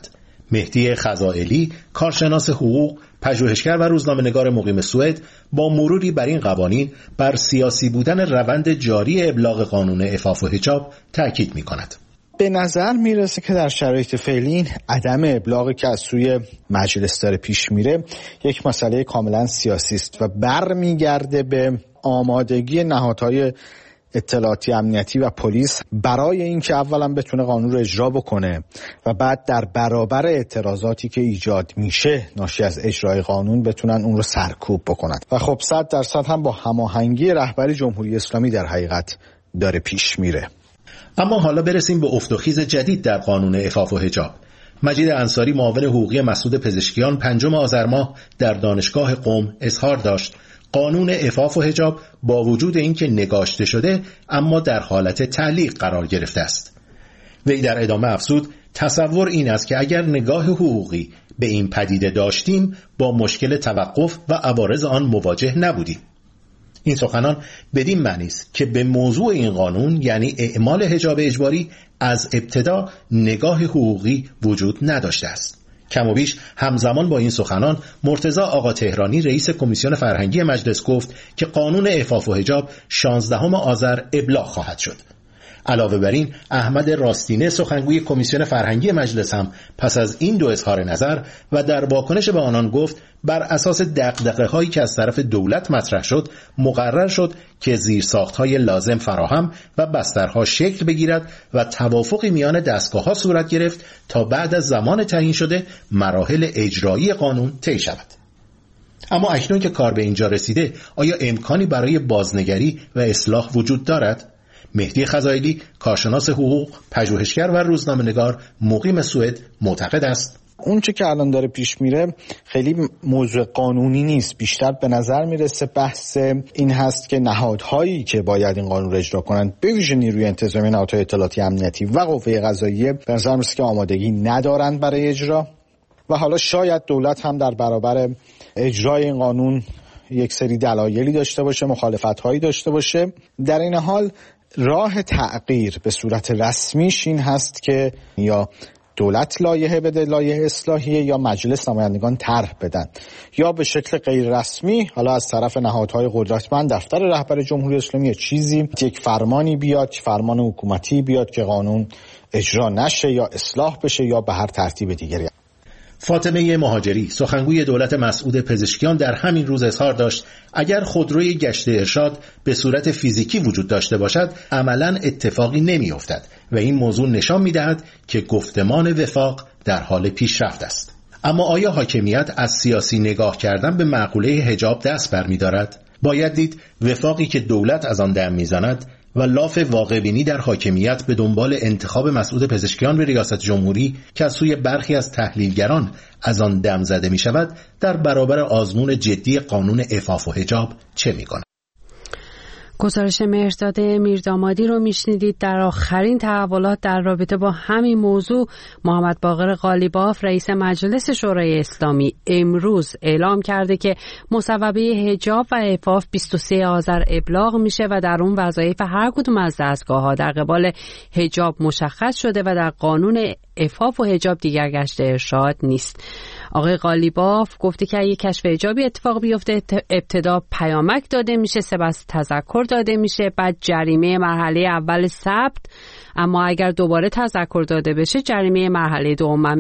مهدی خزائلی، کارشناس حقوق، پژوهشگر و روزنامه‌نگار مقیم سوئد، با مروری بر این قوانین بر سیاسی بودن روند جاری ابلاغ قانون عفاف و حجاب تأکید می‌کند. به نظر میرسه که در شرایط فعلی عدم ابلاغی که از سوی مجلس داره پیش میره یک مسئله کاملا سیاسی است و برمیگرده به آمادگی نهادهای اطلاعاتی امنیتی و پلیس برای اینکه اولا بتونه قانون رو اجرا بکنه و بعد در برابر اعتراضاتی که ایجاد میشه ناشی از اجرای قانون بتونن اون رو سرکوب بکنن و خب صد درصد هم با هماهنگی رهبری جمهوری اسلامی در حقیقت داره پیش میره. اما حالا برسیم به افت و خیز جدید در قانون عفاف و حجاب. مجید انصاری، معاون حقوقی مسعود پزشکیان، پنجم آذر ماه در دانشگاه قم اظهار داشت قانون عفاف و حجاب با وجود اینکه نگاشته شده اما در حالت تعلیق قرار گرفته است. وی در ادامه افزود تصور این است که اگر نگاه حقوقی به این پدیده داشتیم با مشکل توقف و عوارض آن مواجه نبودیم. این سخنان بدین معنی است که به موضوع این قانون یعنی اعمال حجاب اجباری از ابتدا نگاه حقوقی وجود نداشته است. کم و بیش همزمان با این سخنان مرتضی آقا تهرانی رئیس کمیسیون فرهنگی مجلس گفت که قانون عفاف و حجاب شانزدهم آذر ابلاغ خواهد شد. علاوه بر این احمد راستینه سخنگوی کمیسیون فرهنگی مجلس هم پس از این دو اظهار نظر و در واکنش به آنان گفت بر اساس دغدغه‌هایی که از طرف دولت مطرح شد مقرر شد که زیرساخت‌های لازم فراهم و بسترها شکل بگیرد و توافقی میان دستگاه‌ها صورت گرفت تا بعد از زمان تعیین شده مراحل اجرایی قانون طی شود. اما اکنون که کار به اینجا رسیده آیا امکانی برای بازنگری و اصلاح وجود دارد؟ مهدی خزائلی، کارشناس حقوق، پژوهشگر و روزنامه‌نگار مقیم سوئد معتقد است اون چه که الان داره پیش میره خیلی موضوع قانونی نیست، بیشتر به نظر میرسه بحث این هست که نهادهایی که باید این قانون رو اجرا کنند به ویژه نیروی انتظامی، نهادهای اطلاعاتی امنیتی و قوه قضاییه به نظر میرسه که آمادگی ندارند برای اجرا و حالا شاید دولت هم در برابر اجرای این قانون یک سری دلایلی داشته باشه، مخالفت‌هایی داشته باشه. در این حال راه تغییر به صورت رسمیش این هست که یا دولت لایحه بده، لایحه اصلاحیه، یا مجلس نمایندگان طرح بدن، یا به شکل غیر رسمی حالا از طرف نهادهای قدرتمند دفتر رهبر جمهوری اسلامی چیزی یک فرمانی بیاد، فرمان حکومتی بیاد که قانون اجرا نشه یا اصلاح بشه یا به هر ترتیب دیگری. فاطمه مهاجری، سخنگوی دولت مسعود پزشکیان، در همین روز اظهار داشت اگر خودروی گشت ارشاد به صورت فیزیکی وجود داشته باشد عملاً اتفاقی نمی افتد و این موضوع نشان می دهد که گفتمان وفاق در حال پیشرفت است. اما آیا حاکمیت از سیاسی نگاه کردن به مقوله حجاب دست برمی دارد؟ باید دید وفاقی که دولت از آن دم می زند و لاف واقع‌بینی در حاکمیت به دنبال انتخاب مسعود پزشکیان به ریاست جمهوری که از سوی برخی از تحلیلگران از آن دم زده می شود در برابر آزمون جدی قانون عفاف و حجاب چه می کند؟ گزارش مهرداد میردامادی رو میشنیدید. در آخرین تحولات در رابطه با همین موضوع محمد باقر قالیباف رئیس مجلس شورای اسلامی امروز اعلام کرده که مصوبه حجاب و عفاف بیست و سوم آذر ابلاغ میشه و در اون وظایف هر کدوم از دستگاه‌ها در قبال حجاب مشخص شده و در قانون عفاف و حجاب دیگر گشت ارشاد نیست. آقای قالیباف گفته که اگه کشف حجابی اتفاق بیفته ابتدا پیامک داده میشه، سپس تذکر داده میشه، بعد جریمه مرحله اول ثبت، اما اگر دوباره تذکر داده بشه جریمه مرحله دوم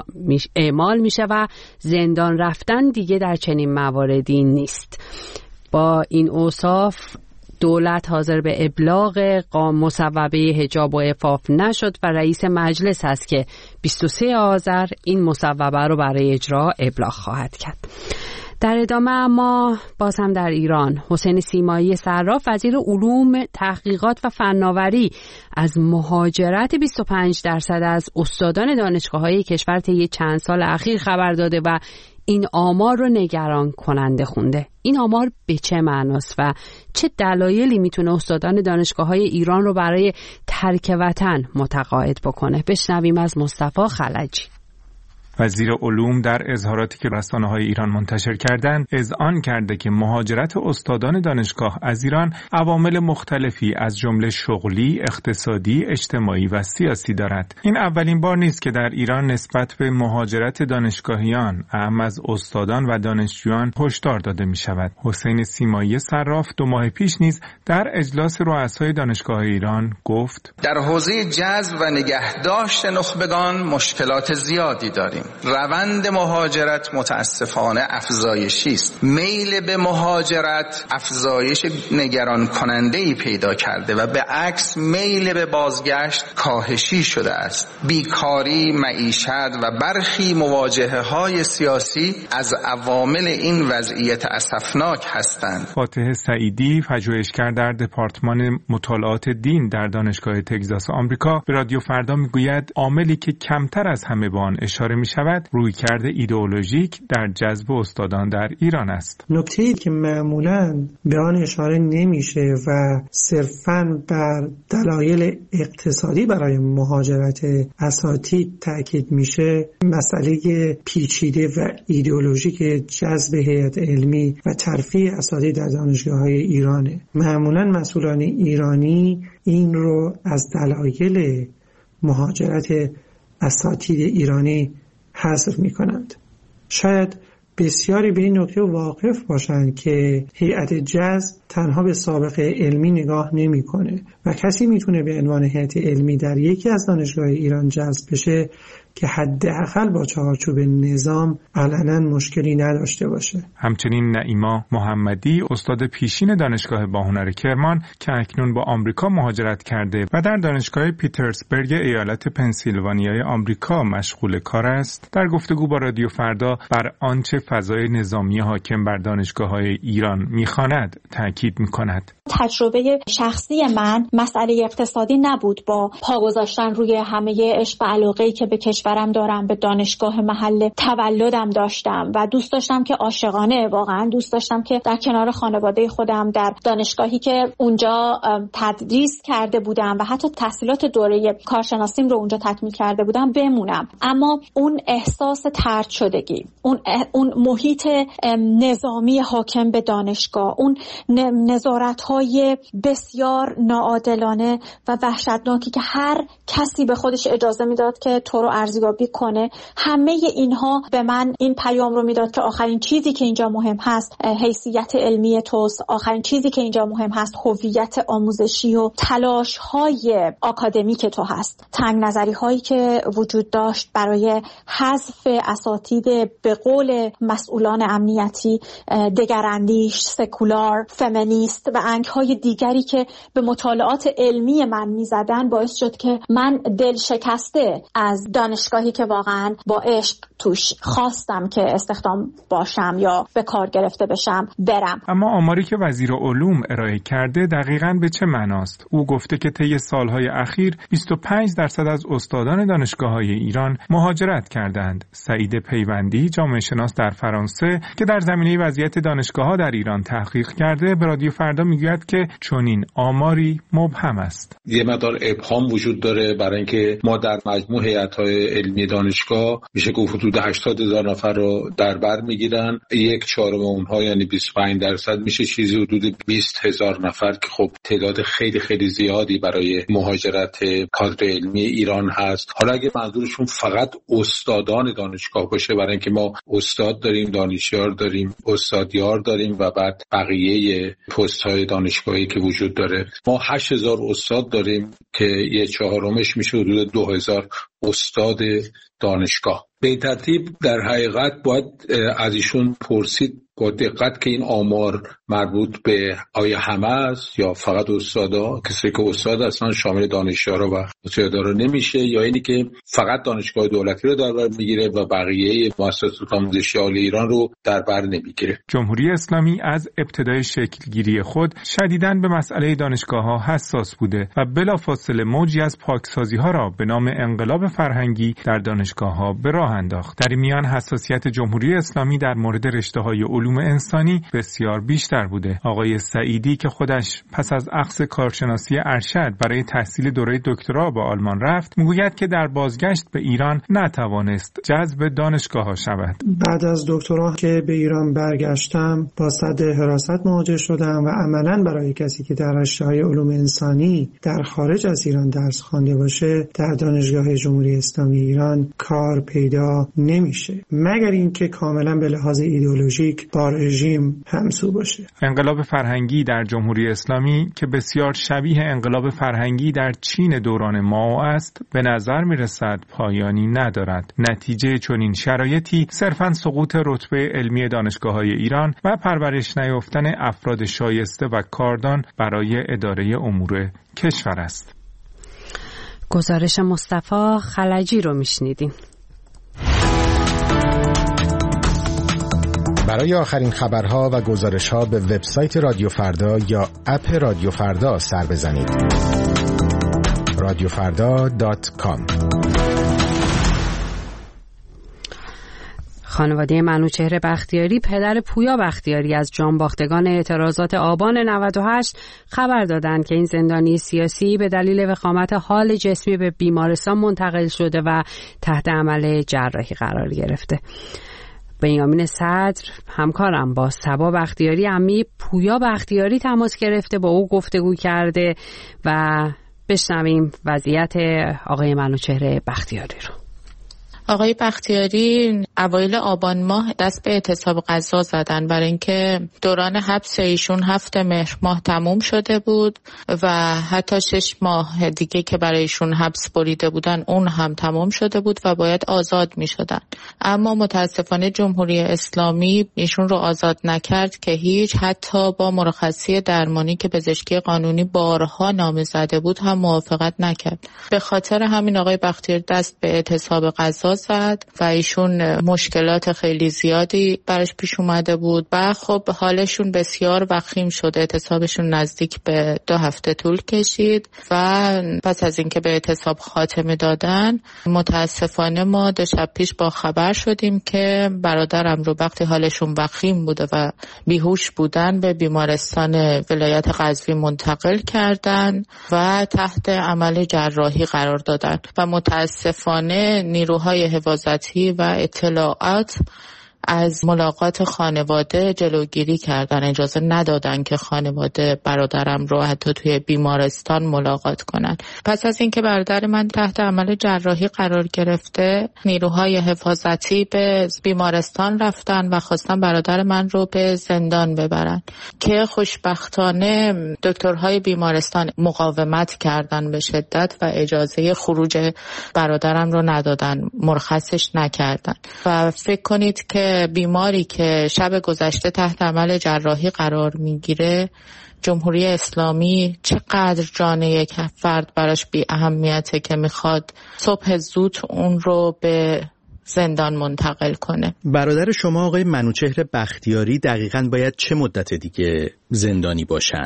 اعمال میشه و زندان رفتن دیگه در چنین مواردی نیست. با این اوصاف دولت حاضر به ابلاغ مصوبه حجاب و عفاف نشد و رئیس مجلس است که بیست و سوم آذر این مصوبه رو برای اجرا ابلاغ خواهد کرد. در ادامه اما باز هم در ایران حسین سیمایی صراف وزیر علوم، تحقیقات و فناوری از مهاجرت بیست و پنج درصد از استادان دانشگاه‌های کشور طی چند سال اخیر خبر داده و این آمار رو نگران کننده خونده. این آمار به چه معناست و چه دلایلی میتونه استادان دانشگاه‌های ایران رو برای ترک وطن متقاعد بکنه؟ بشنویم از مصطفی خلجی. وزیر علوم در اظهاراتی که رسانه‌های ایران منتشر کردند اذعان کرده که مهاجرت استادان دانشگاه از ایران عوامل مختلفی از جمله شغلی، اقتصادی، اجتماعی و سیاسی دارد. این اولین بار نیست که در ایران نسبت به مهاجرت دانشگاهیان، اهم از استادان و دانشجویان هشدار داده می شود. حسین سیمایی صراف دو ماه پیش نیز در اجلاس رؤسای دانشگاه ایران گفت: در حوزه جذب و نگهداشت نخبگان مشکلات زیادی داریم. روند مهاجرت متاسفانه افزایشی است. میل به مهاجرت افزایش نگران کننده‌ای پیدا کرده و به عکس میل به بازگشت کاهشی شده است. بیکاری، معیشت و برخی مواجهه‌های سیاسی از عوامل این وضعیت اسفناک هستند. فاتح سعیدی، پژوهشگر در دپارتمان مطالعات دین در دانشگاه تگزاس آمریکا، به رادیو فردا میگوید عاملی که کمتر از همه به آن اشاره می شود رویکرد ایدئولوژیک در جذب استادان در ایران است. نکته‌ای که معمولاً به آن اشاره نمیشه و صرفاً بر دلایل اقتصادی برای مهاجرت اساتید تاکید میشه، مسئله پیچیده و ایدئولوژیک جذب هیئت علمی و ترفیع اساتید در دانشگاه‌های ایرانه. معمولاً مسئولان ایرانی این رو از دلایل مهاجرت اساتید ایرانی حذف می‌کنند. شاید بسیاری به این نکته واقف باشند که هیئت جذب تنها به سابقه علمی نگاه نمی‌کنه و کسی میتونه به عنوان هیئت علمی در یکی از دانشگاه‌های ایران جذب بشه که حداقل با چارچوب نظام علنا مشکلی نداشته باشه. همچنین نعیما محمدی، استاد پیشین دانشگاه باهنر کرمان که اکنون با آمریکا مهاجرت کرده و در دانشگاه پیترزبورگ ایالت پنسیلوانیای آمریکا مشغول کار است، در گفتگو با رادیو فردا بر آنچه فضای نظامی حاکم بر دانشگاه‌های ایران می‌خواند تاکید می‌کند. تجربه شخصی من مسئله اقتصادی نبود، با پا گذاشتن روی همه عشق و علاقه‌ای که به کشورم دارم، به دانشگاه محل تولدم داشتم و دوست داشتم که عاشقانه، واقعا دوست داشتم که در کنار خانواده خودم در دانشگاهی که اونجا تدریس کرده بودم و حتی تحصیلات دوره کارشناسیم رو اونجا تکمیل کرده بودم بمونم. اما اون احساس طرد شدگی، اون اون محیط نظامی حاکم به دانشگاه، اون نظارت‌های بسیار ناعادلانه و وحشتناکی که هر کسی به خودش اجازه میداد که تو رو ارزیابی کنه، همه اینها به من این پیام رو میداد که آخرین چیزی که اینجا مهم هست حیثیت علمی توست، آخرین چیزی که اینجا مهم هست هویت آموزشی و تلاش‌های آکادمیک تو هست. تنگ نظری هایی که وجود داشت برای حذف اساتید به قول مسئولان امنیتی دگراندیش، سکولار، فمینیست و انگ‌های دیگری که به مطالعات علمی من میزدن باعث شد که من دل شکسته از دانشگاهی که واقعا با عشق توش خواستم که استخدام باشم یا به کار گرفته بشم برم. اما آماری که وزیر علوم ارائه کرده دقیقاً به چه معناست؟ او گفته که طی سالهای اخیر بیست و پنج درصد از استادان دانشگاه‌های ایران مهاجرت کردند. سعید پیوندی، جامعه شناس در فرانسه که در زمینه وضعیت دانشگاه‌ها در ایران تحقیق کرده، به رادیو فردا میگوید که چنین آماری مبهم است. یه مقدار ابهام وجود داره برای اینکه ما در مجموع هیئت‌های علمی دانشگاه میشه گفت حدود هشتاد هزار نفر رو در بر میگیرن. یک چهارم اونها یعنی بیست و پنج درصد میشه چیزی حدود بیست هزار نفر که خب تعداد خیلی خیلی زیادی برای مهاجرت کادر علمی ایران هست. حالا اگه منظورشون فقط استادان دانشگاه باشه، برای اینکه ما استاد داریم، دانشیار داریم، استادیار داریم و بعد بقیه پست‌های دانشگاهی که وجود داره، ما هشت هزار استاد داریم که یه چهارمش میشه حدود دو هزار استاد دانشگاه. به این ترتیب در حقیقت باید از ایشون پرسید با دقت که این آمار مربوط به آیا همه است یا فقط استادا، کسی که استاد اصلا شامل دانشیارا و استادارا نمیشه، یا اینی که فقط دانشگاه دولتی رو در بر میگیره و بقیه مؤسسات آموزشی عالی ایران رو در بر نمیگیره. جمهوری اسلامی از ابتدای شکلگیری خود شدیداً به مسئله دانشگاه‌ها حساس بوده و بلافاصله موجی از پاکسازی‌ها را به نام انقلاب فرهنگی در دانشگاه‌ها به راه انداخت. در این میان حساسیت جمهوری اسلامی در مورد رشته‌های علوم انسانی بسیار بیشتر بوده. آقای سعیدی که خودش پس از اخذ کارشناسی ارشد برای تحصیل دوره دکترا به آلمان رفت، میگوید که در بازگشت به ایران نتوانست جذب دانشگاه‌ها شود. بعد از دکترا که به ایران برگشتم با صد حراست مواجه شدم و عملاً برای کسی که در رشته‌های علوم انسانی در خارج از ایران درس خوانده باشه در دانشگاه جمهوری اسلامی ایران کار پیدا نمیشه، مگر اینکه کاملا به لحاظ ایدئولوژیک با رژیم همسو باشه. انقلاب فرهنگی در جمهوری اسلامی که بسیار شبیه انقلاب فرهنگی در چین دوران مائو است، به نظر میرسد پایانی ندارد. نتیجه چنین شرایطی صرفاً سقوط رتبه علمی دانشگاه‌های ایران و پرورش نیافتن افراد شایسته و کاردان برای اداره امور کشور است. گزارش مصطفی خلجی رو میشنیدیم. برای آخرین خبرها و گزارش‌ها به وبسایت رادیو فردا یا اپ رادیو فردا سر بزنید. رادیو فردا دات کام. خانواده منوچهر بختیاری پدر پویا بختیاری از جانباختگان اعتراضات آبان نود و هشت خبر دادند که این زندانی سیاسی به دلیل وخامت حال جسمی به بیمارستان منتقل شده و تحت عمل جراحی قرار گرفته. بنیامین صدر همکارم با صبا بختیاری عمی پویا بختیاری تماس گرفته، با او گفتگو کرده و بشنویم وضعیت آقای منوچهر بختیاری رو. آقای بختیاری اوایل آبان ماه دست به اعتصاب غذا زدن برای اینکه دوران حبس ایشون هفت مهر ماه تموم شده بود و حتی شش ماه دیگه که برای ایشون حبس بریده بودن اون هم تمام شده بود و باید آزاد می شدن. اما متاسفانه جمهوری اسلامی ایشون رو آزاد نکرد که هیچ، حتی با مرخصی درمانی که پزشکی قانونی بارها نامزده بود هم موافقت نکرد. به خاطر همین آقای بختیاری دست به اعتصاب غذا زد و ایشون مشکلات خیلی زیادی براش پیش اومده بود و خب حالشون بسیار وخیم شده. اعتصابشون نزدیک به دو هفته طول کشید و پس از اینکه به اعتصاب خاتمه دادن متاسفانه ما دو شب پیش با خبر شدیم که برادرم رو وقتی حالشون وخیم بوده و بیهوش بودن به بیمارستان ولایت قزوین منتقل کردن و تحت عمل جراحی قرار دادن و متاسفانه نیروهای حفاظتی و اطلاعات از ملاقات خانواده جلوگیری کردن، اجازه ندادن که خانواده برادرم رو حتی توی بیمارستان ملاقات کنن. پس از اینکه برادر من تحت عمل جراحی قرار گرفته، نیروهای حفاظتی به بیمارستان رفتن و خواستن برادر من رو به زندان ببرن که خوشبختانه دکترهای بیمارستان مقاومت کردن به شدت و اجازه خروج برادرم رو ندادن، مرخصش نکردن. و فکر کنید که بیماری که شب گذشته تحت عمل جراحی قرار میگیره، جمهوری اسلامی چقدر جان یک فرد براش بی اهمیته که میخواد صبح زود اون رو به زندان منتقل کنه. برادر شما آقای منوچهر بختیاری دقیقاً باید چه مدت دیگه زندانی باشن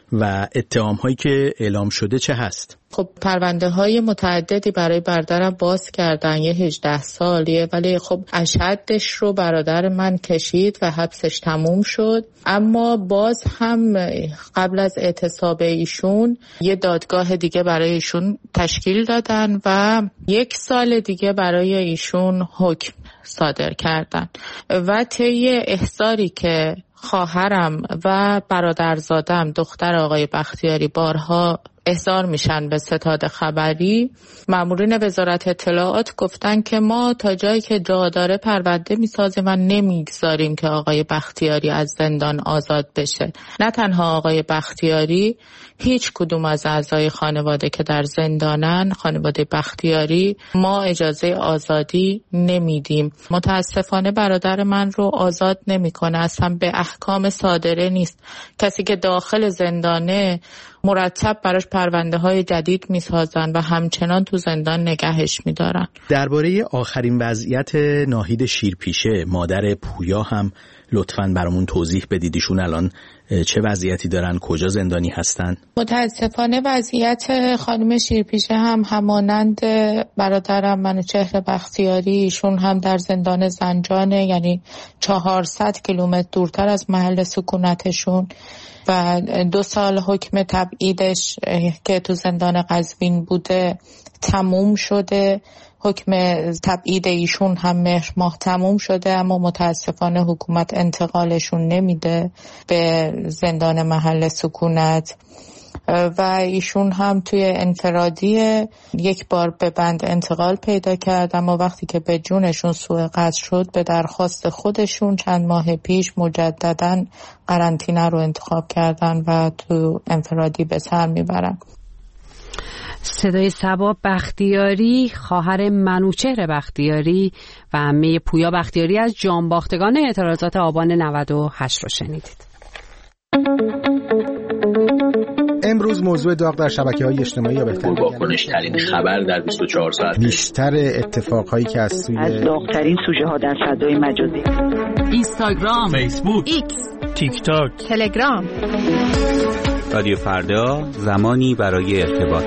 و اتهام هایی که اعلام شده چه هست؟ خب پرونده های متعددی برای برادرم باز کردن، یه هجده سالیه، ولی خب اشهدش رو برادر من کشید و حبسش تموم شد. اما باز هم قبل از اعتصاب ایشون یه دادگاه دیگه برای ایشون تشکیل دادن و یک سال دیگه برای ایشون حکم صادر کردن و طی احضاری که خواهرم و برادرزادم دختر آقای بختیاری بارها احضار میشن به ستاد خبری، مامورین وزارت اطلاعات گفتن که ما تا جایی که جا داره پرونده میسازیم و نمیگذاریم که آقای بختیاری از زندان آزاد بشه. نه تنها آقای بختیاری، هیچ کدوم از اعضای خانواده که در زندانن، خانواده بختیاری، ما اجازه آزادی نمیدیم. متاسفانه برادر من رو آزاد نمیکنه، اصلا به احکام صادره نیست. کسی که داخل زندانه مرتب براش پرونده های جدید میسازن و همچنان تو زندان نگهش میدارن. درباره آخرین وضعیت ناهید شیرپیشه مادر پویا هم لطفاً برامون توضیح بدید. ایشون الان چه وضعیتی دارن، کجا زندانی هستن؟ متاسفانه وضعیت خانم شیرپیشه هم همانند برادرم منوچهر بختیاری، ایشون هم در زندان زنجانه، یعنی چهارصد کیلومتر دورتر از محل سکونتشون و دو سال حکم تبعیدش که تو زندان قزوین بوده تموم شده. حکم تبعید ایشون هم مهر ماه تموم شده، اما متاسفانه حکومت انتقالشون نمیده به زندان محل سکونت و ایشون هم توی انفرادی یک بار به بند انتقال پیدا کرد، اما وقتی که به جونشون سوء قصد شد به درخواست خودشون چند ماه پیش مجدداً قرنطینه رو انتخاب کردن و تو انفرادی به سر میبرن. صدای صبا بختیاری، خواهر منوچهر بختیاری و عمه پویا بختیاری از جانباختگان اعتراضات آبان نود و هشت رو شنیدید. امروز موضوع داغ در شبکه‌های اجتماعی یا بهتر واکنش ترین خبر در بیست و چهار ساعت، بیشتر اتفاقهایی که از سوی از داغ‌ترین سوژه ها در فضای مجازی، اینستاگرام، فیسبوک، ایکس، تیک تاک، تلگرام. رادیو فردا، زمانی برای ارتباط.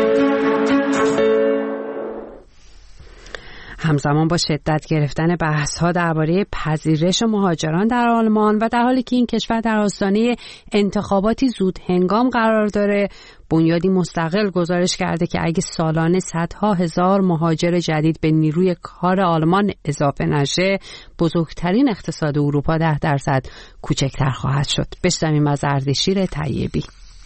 همزمان با شدت گرفتن بحث‌ها درباره پذیرش مهاجران در آلمان و در حالی که این کشور در آستانه انتخاباتی زود هنگام قرار داره، بنیادی مستقل گزارش کرده که اگه سالانه صدها هزار مهاجر جدید به نیروی کار آلمان اضافه نشه، بزرگترین اقتصاد اروپا ده درصد کوچکتر خواهد شد. بشنویم از اردشیر طیبی.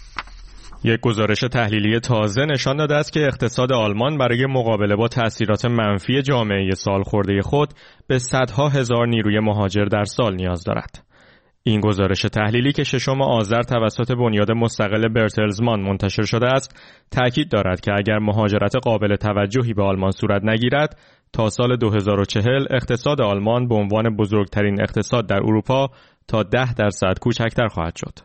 یک گزارش تحلیلی تازه نشان داده است که اقتصاد آلمان برای مقابله با تأثیرات منفی جامعه سالخورده خود به صدها هزار نیروی مهاجر در سال نیاز دارد. این گزارش تحلیلی که ششم آذر توسط بنیاد مستقل برتلزمان منتشر شده است، تأکید دارد که اگر مهاجرت قابل توجهی به آلمان صورت نگیرد، تا سال دو هزار و چهل اقتصاد آلمان به عنوان بزرگترین اقتصاد در اروپا تا ده درصد کوچکتر خواهد شد.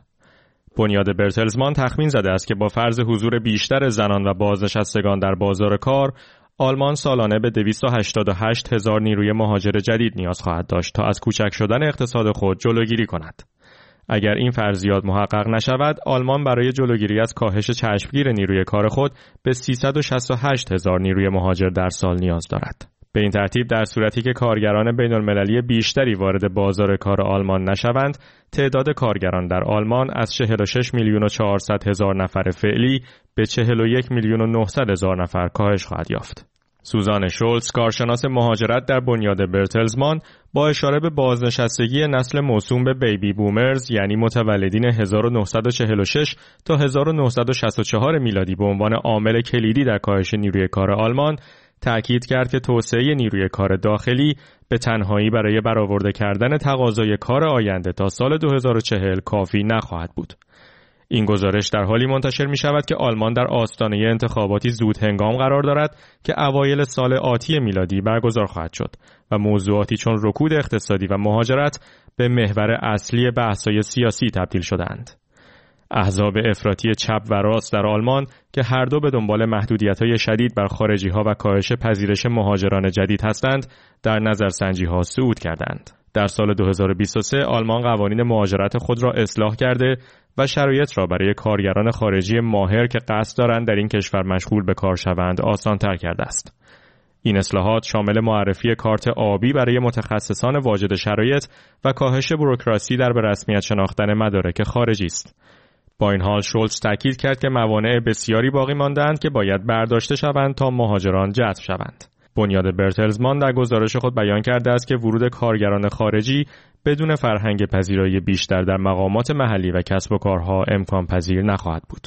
بنیاد برتلزمان تخمین زده است که با فرض حضور بیشتر زنان و بازنشستگان در بازار کار، آلمان سالانه به دویست و هشتاد و هشت هزار نیروی مهاجر جدید نیاز خواهد داشت تا از کوچک شدن اقتصاد خود جلوگیری کند. اگر این فرضیات محقق نشود، آلمان برای جلوگیری از کاهش چشمگیر نیروی کار خود به سیصد و شصت و هشت هزار نیروی مهاجر در سال نیاز دارد. به این ترتیب در صورتی که کارگران بین‌المللی بیشتری وارد بازار کار آلمان نشوند، تعداد کارگران در آلمان از چهل و شش میلیون و چهارصد هزار نفر فعلی به چهل و یک میلیون و نهصد هزار نفر کاهش خواهد یافت. سوزان شولز، کارشناس مهاجرت در بنیاد برتلزمان، با اشاره به بازنشستگی نسل موسوم به بیبی بومرز، یعنی متولدین هزار و نهصد و چهل و شش تا هزار و نهصد و شصت و چهار میلادی به عنوان عامل کلیدی در کاهش نیروی کار آلمان، تأکید کرد که توسعه نیروی کار داخلی به تنهایی برای برآورده کردن تقاضای کار آینده تا سال دو هزار و چهل کافی نخواهد بود. این گزارش در حالی منتشر می شود که آلمان در آستانه انتخاباتی زود هنگام قرار دارد که اوایل سال آتی میلادی برگزار خواهد شد و موضوعاتی چون رکود اقتصادی و مهاجرت به محور اصلی بحث‌های سیاسی تبدیل شدند. احزاب افراطی چپ و راست در آلمان که هر دو به دنبال محدودیت‌های شدید بر خارجی‌ها و کاهش پذیرش مهاجران جدید هستند، در نظرسنجی‌ها صعود کردند. در سال دو هزار و بیست و سه آلمان قوانین مهاجرت خود را اصلاح کرده و شرایط را برای کارگران خارجی ماهر که قصد دارند در این کشور مشغول به کار شوند آسان‌تر کرده است. این اصلاحات شامل معرفی کارت آبی برای متخصصان واجد شرایط و کاهش بوروکراسی در به رسمیت شناختن مدارک خارجی است. با این حال شولز تاکید کرد که موانع بسیاری باقی مانده‌اند که باید برداشته شوند تا مهاجران جذب شوند. بنیاد برتلزمان در گزارش خود بیان کرده است که ورود کارگران خارجی بدون فرهنگ پذیرایی بیشتر در مقامات محلی و کسب و کارها امکان پذیر نخواهد بود.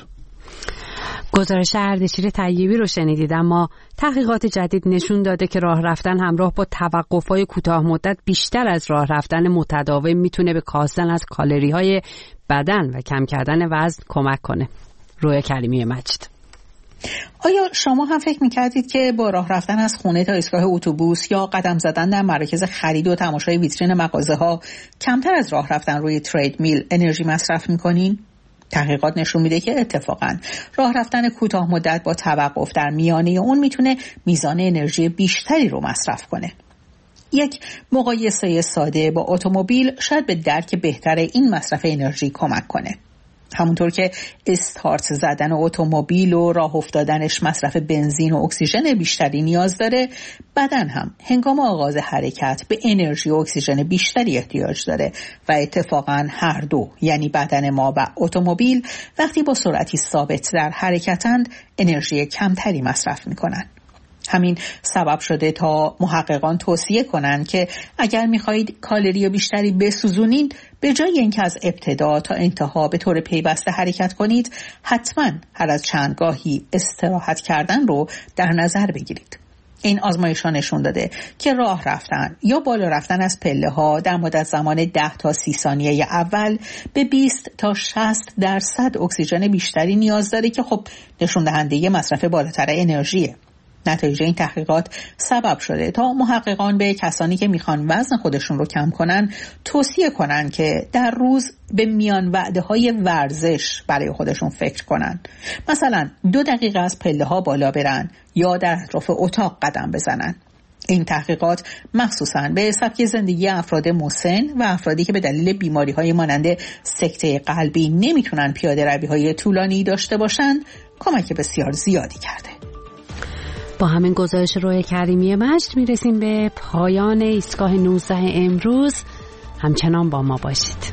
گزارش اردشیر طیبی رو شنیدید، اما تحقیقات جدید نشون داده که راه رفتن همراه با توقف‌های کوتاه مدت بیشتر از راه رفتن متداوم میتونه به کاستن از کالری‌های بدن و کم کردن وزن کمک کنه. رویا کریمی مجید. آیا شما هم فکر میکردید که با راه رفتن از خونه تا ایستگاه اتوبوس یا قدم زدن در مراکز خرید و تماشای ویترین مغازه‌ها کمتر از راه رفتن روی ترید میل انرژی مصرف میکنین؟ تحقیقات نشون میده که اتفاقاً راه رفتن کوتاه مدت با توقف در میانه اون میتونه میزان انرژی بیشتری رو مصرف کنه. یک مقایسه ساده با اتومبیل شاید به درک بهتر این مصرف انرژی کمک کنه. همونطور که استارت زدن اتومبیل و راه افتادنش مصرف بنزین و اکسیژن بیشتری نیاز داره، بدن هم هنگام آغاز حرکت به انرژی و اکسیژن بیشتری احتیاج داره و اتفاقاً هر دو، یعنی بدن ما و اتومبیل، وقتی با سرعتی ثابت در حرکتند انرژی کمتری مصرف میکنن. همین سبب شده تا محققان توصیه کنند که اگر میخواهید کالری بیشتری بسوزونید، به جای اینکه از ابتدا تا انتها به طور پیوسته حرکت کنید، حتما هر از چند گاهی استراحت کردن رو در نظر بگیرید. این آزمایش ها نشون داده که راه رفتن یا بالا رفتن از پله ها در مدت زمان ده تا سی ثانیه اول به بیست تا شصت درصد اکسیژن بیشتری نیاز داره که خب نشون دهنده مصرف بالاتر انرژیه. نتایج این تحقیقات سبب شده تا محققان به کسانی که میخوان وزن خودشون رو کم کنن توصیه کنن که در روز به میان وعده های ورزش برای خودشون فکر کنن. مثلا دو دقیقه از پله ها بالا برن یا در اطراف اتاق قدم بزنن. این تحقیقات مخصوصاً به سبک زندگی افراد مسن و افرادی که به دلیل بیماری‌های مانند سکته قلبی نمیتونن پیاده روی‌های طولانی داشته باشن کمک بسیار زیادی کرده. با همین گزارش روی کریمی مجد میرسیم به پایان ایستگاه نوزده امروز. همچنان با ما باشید.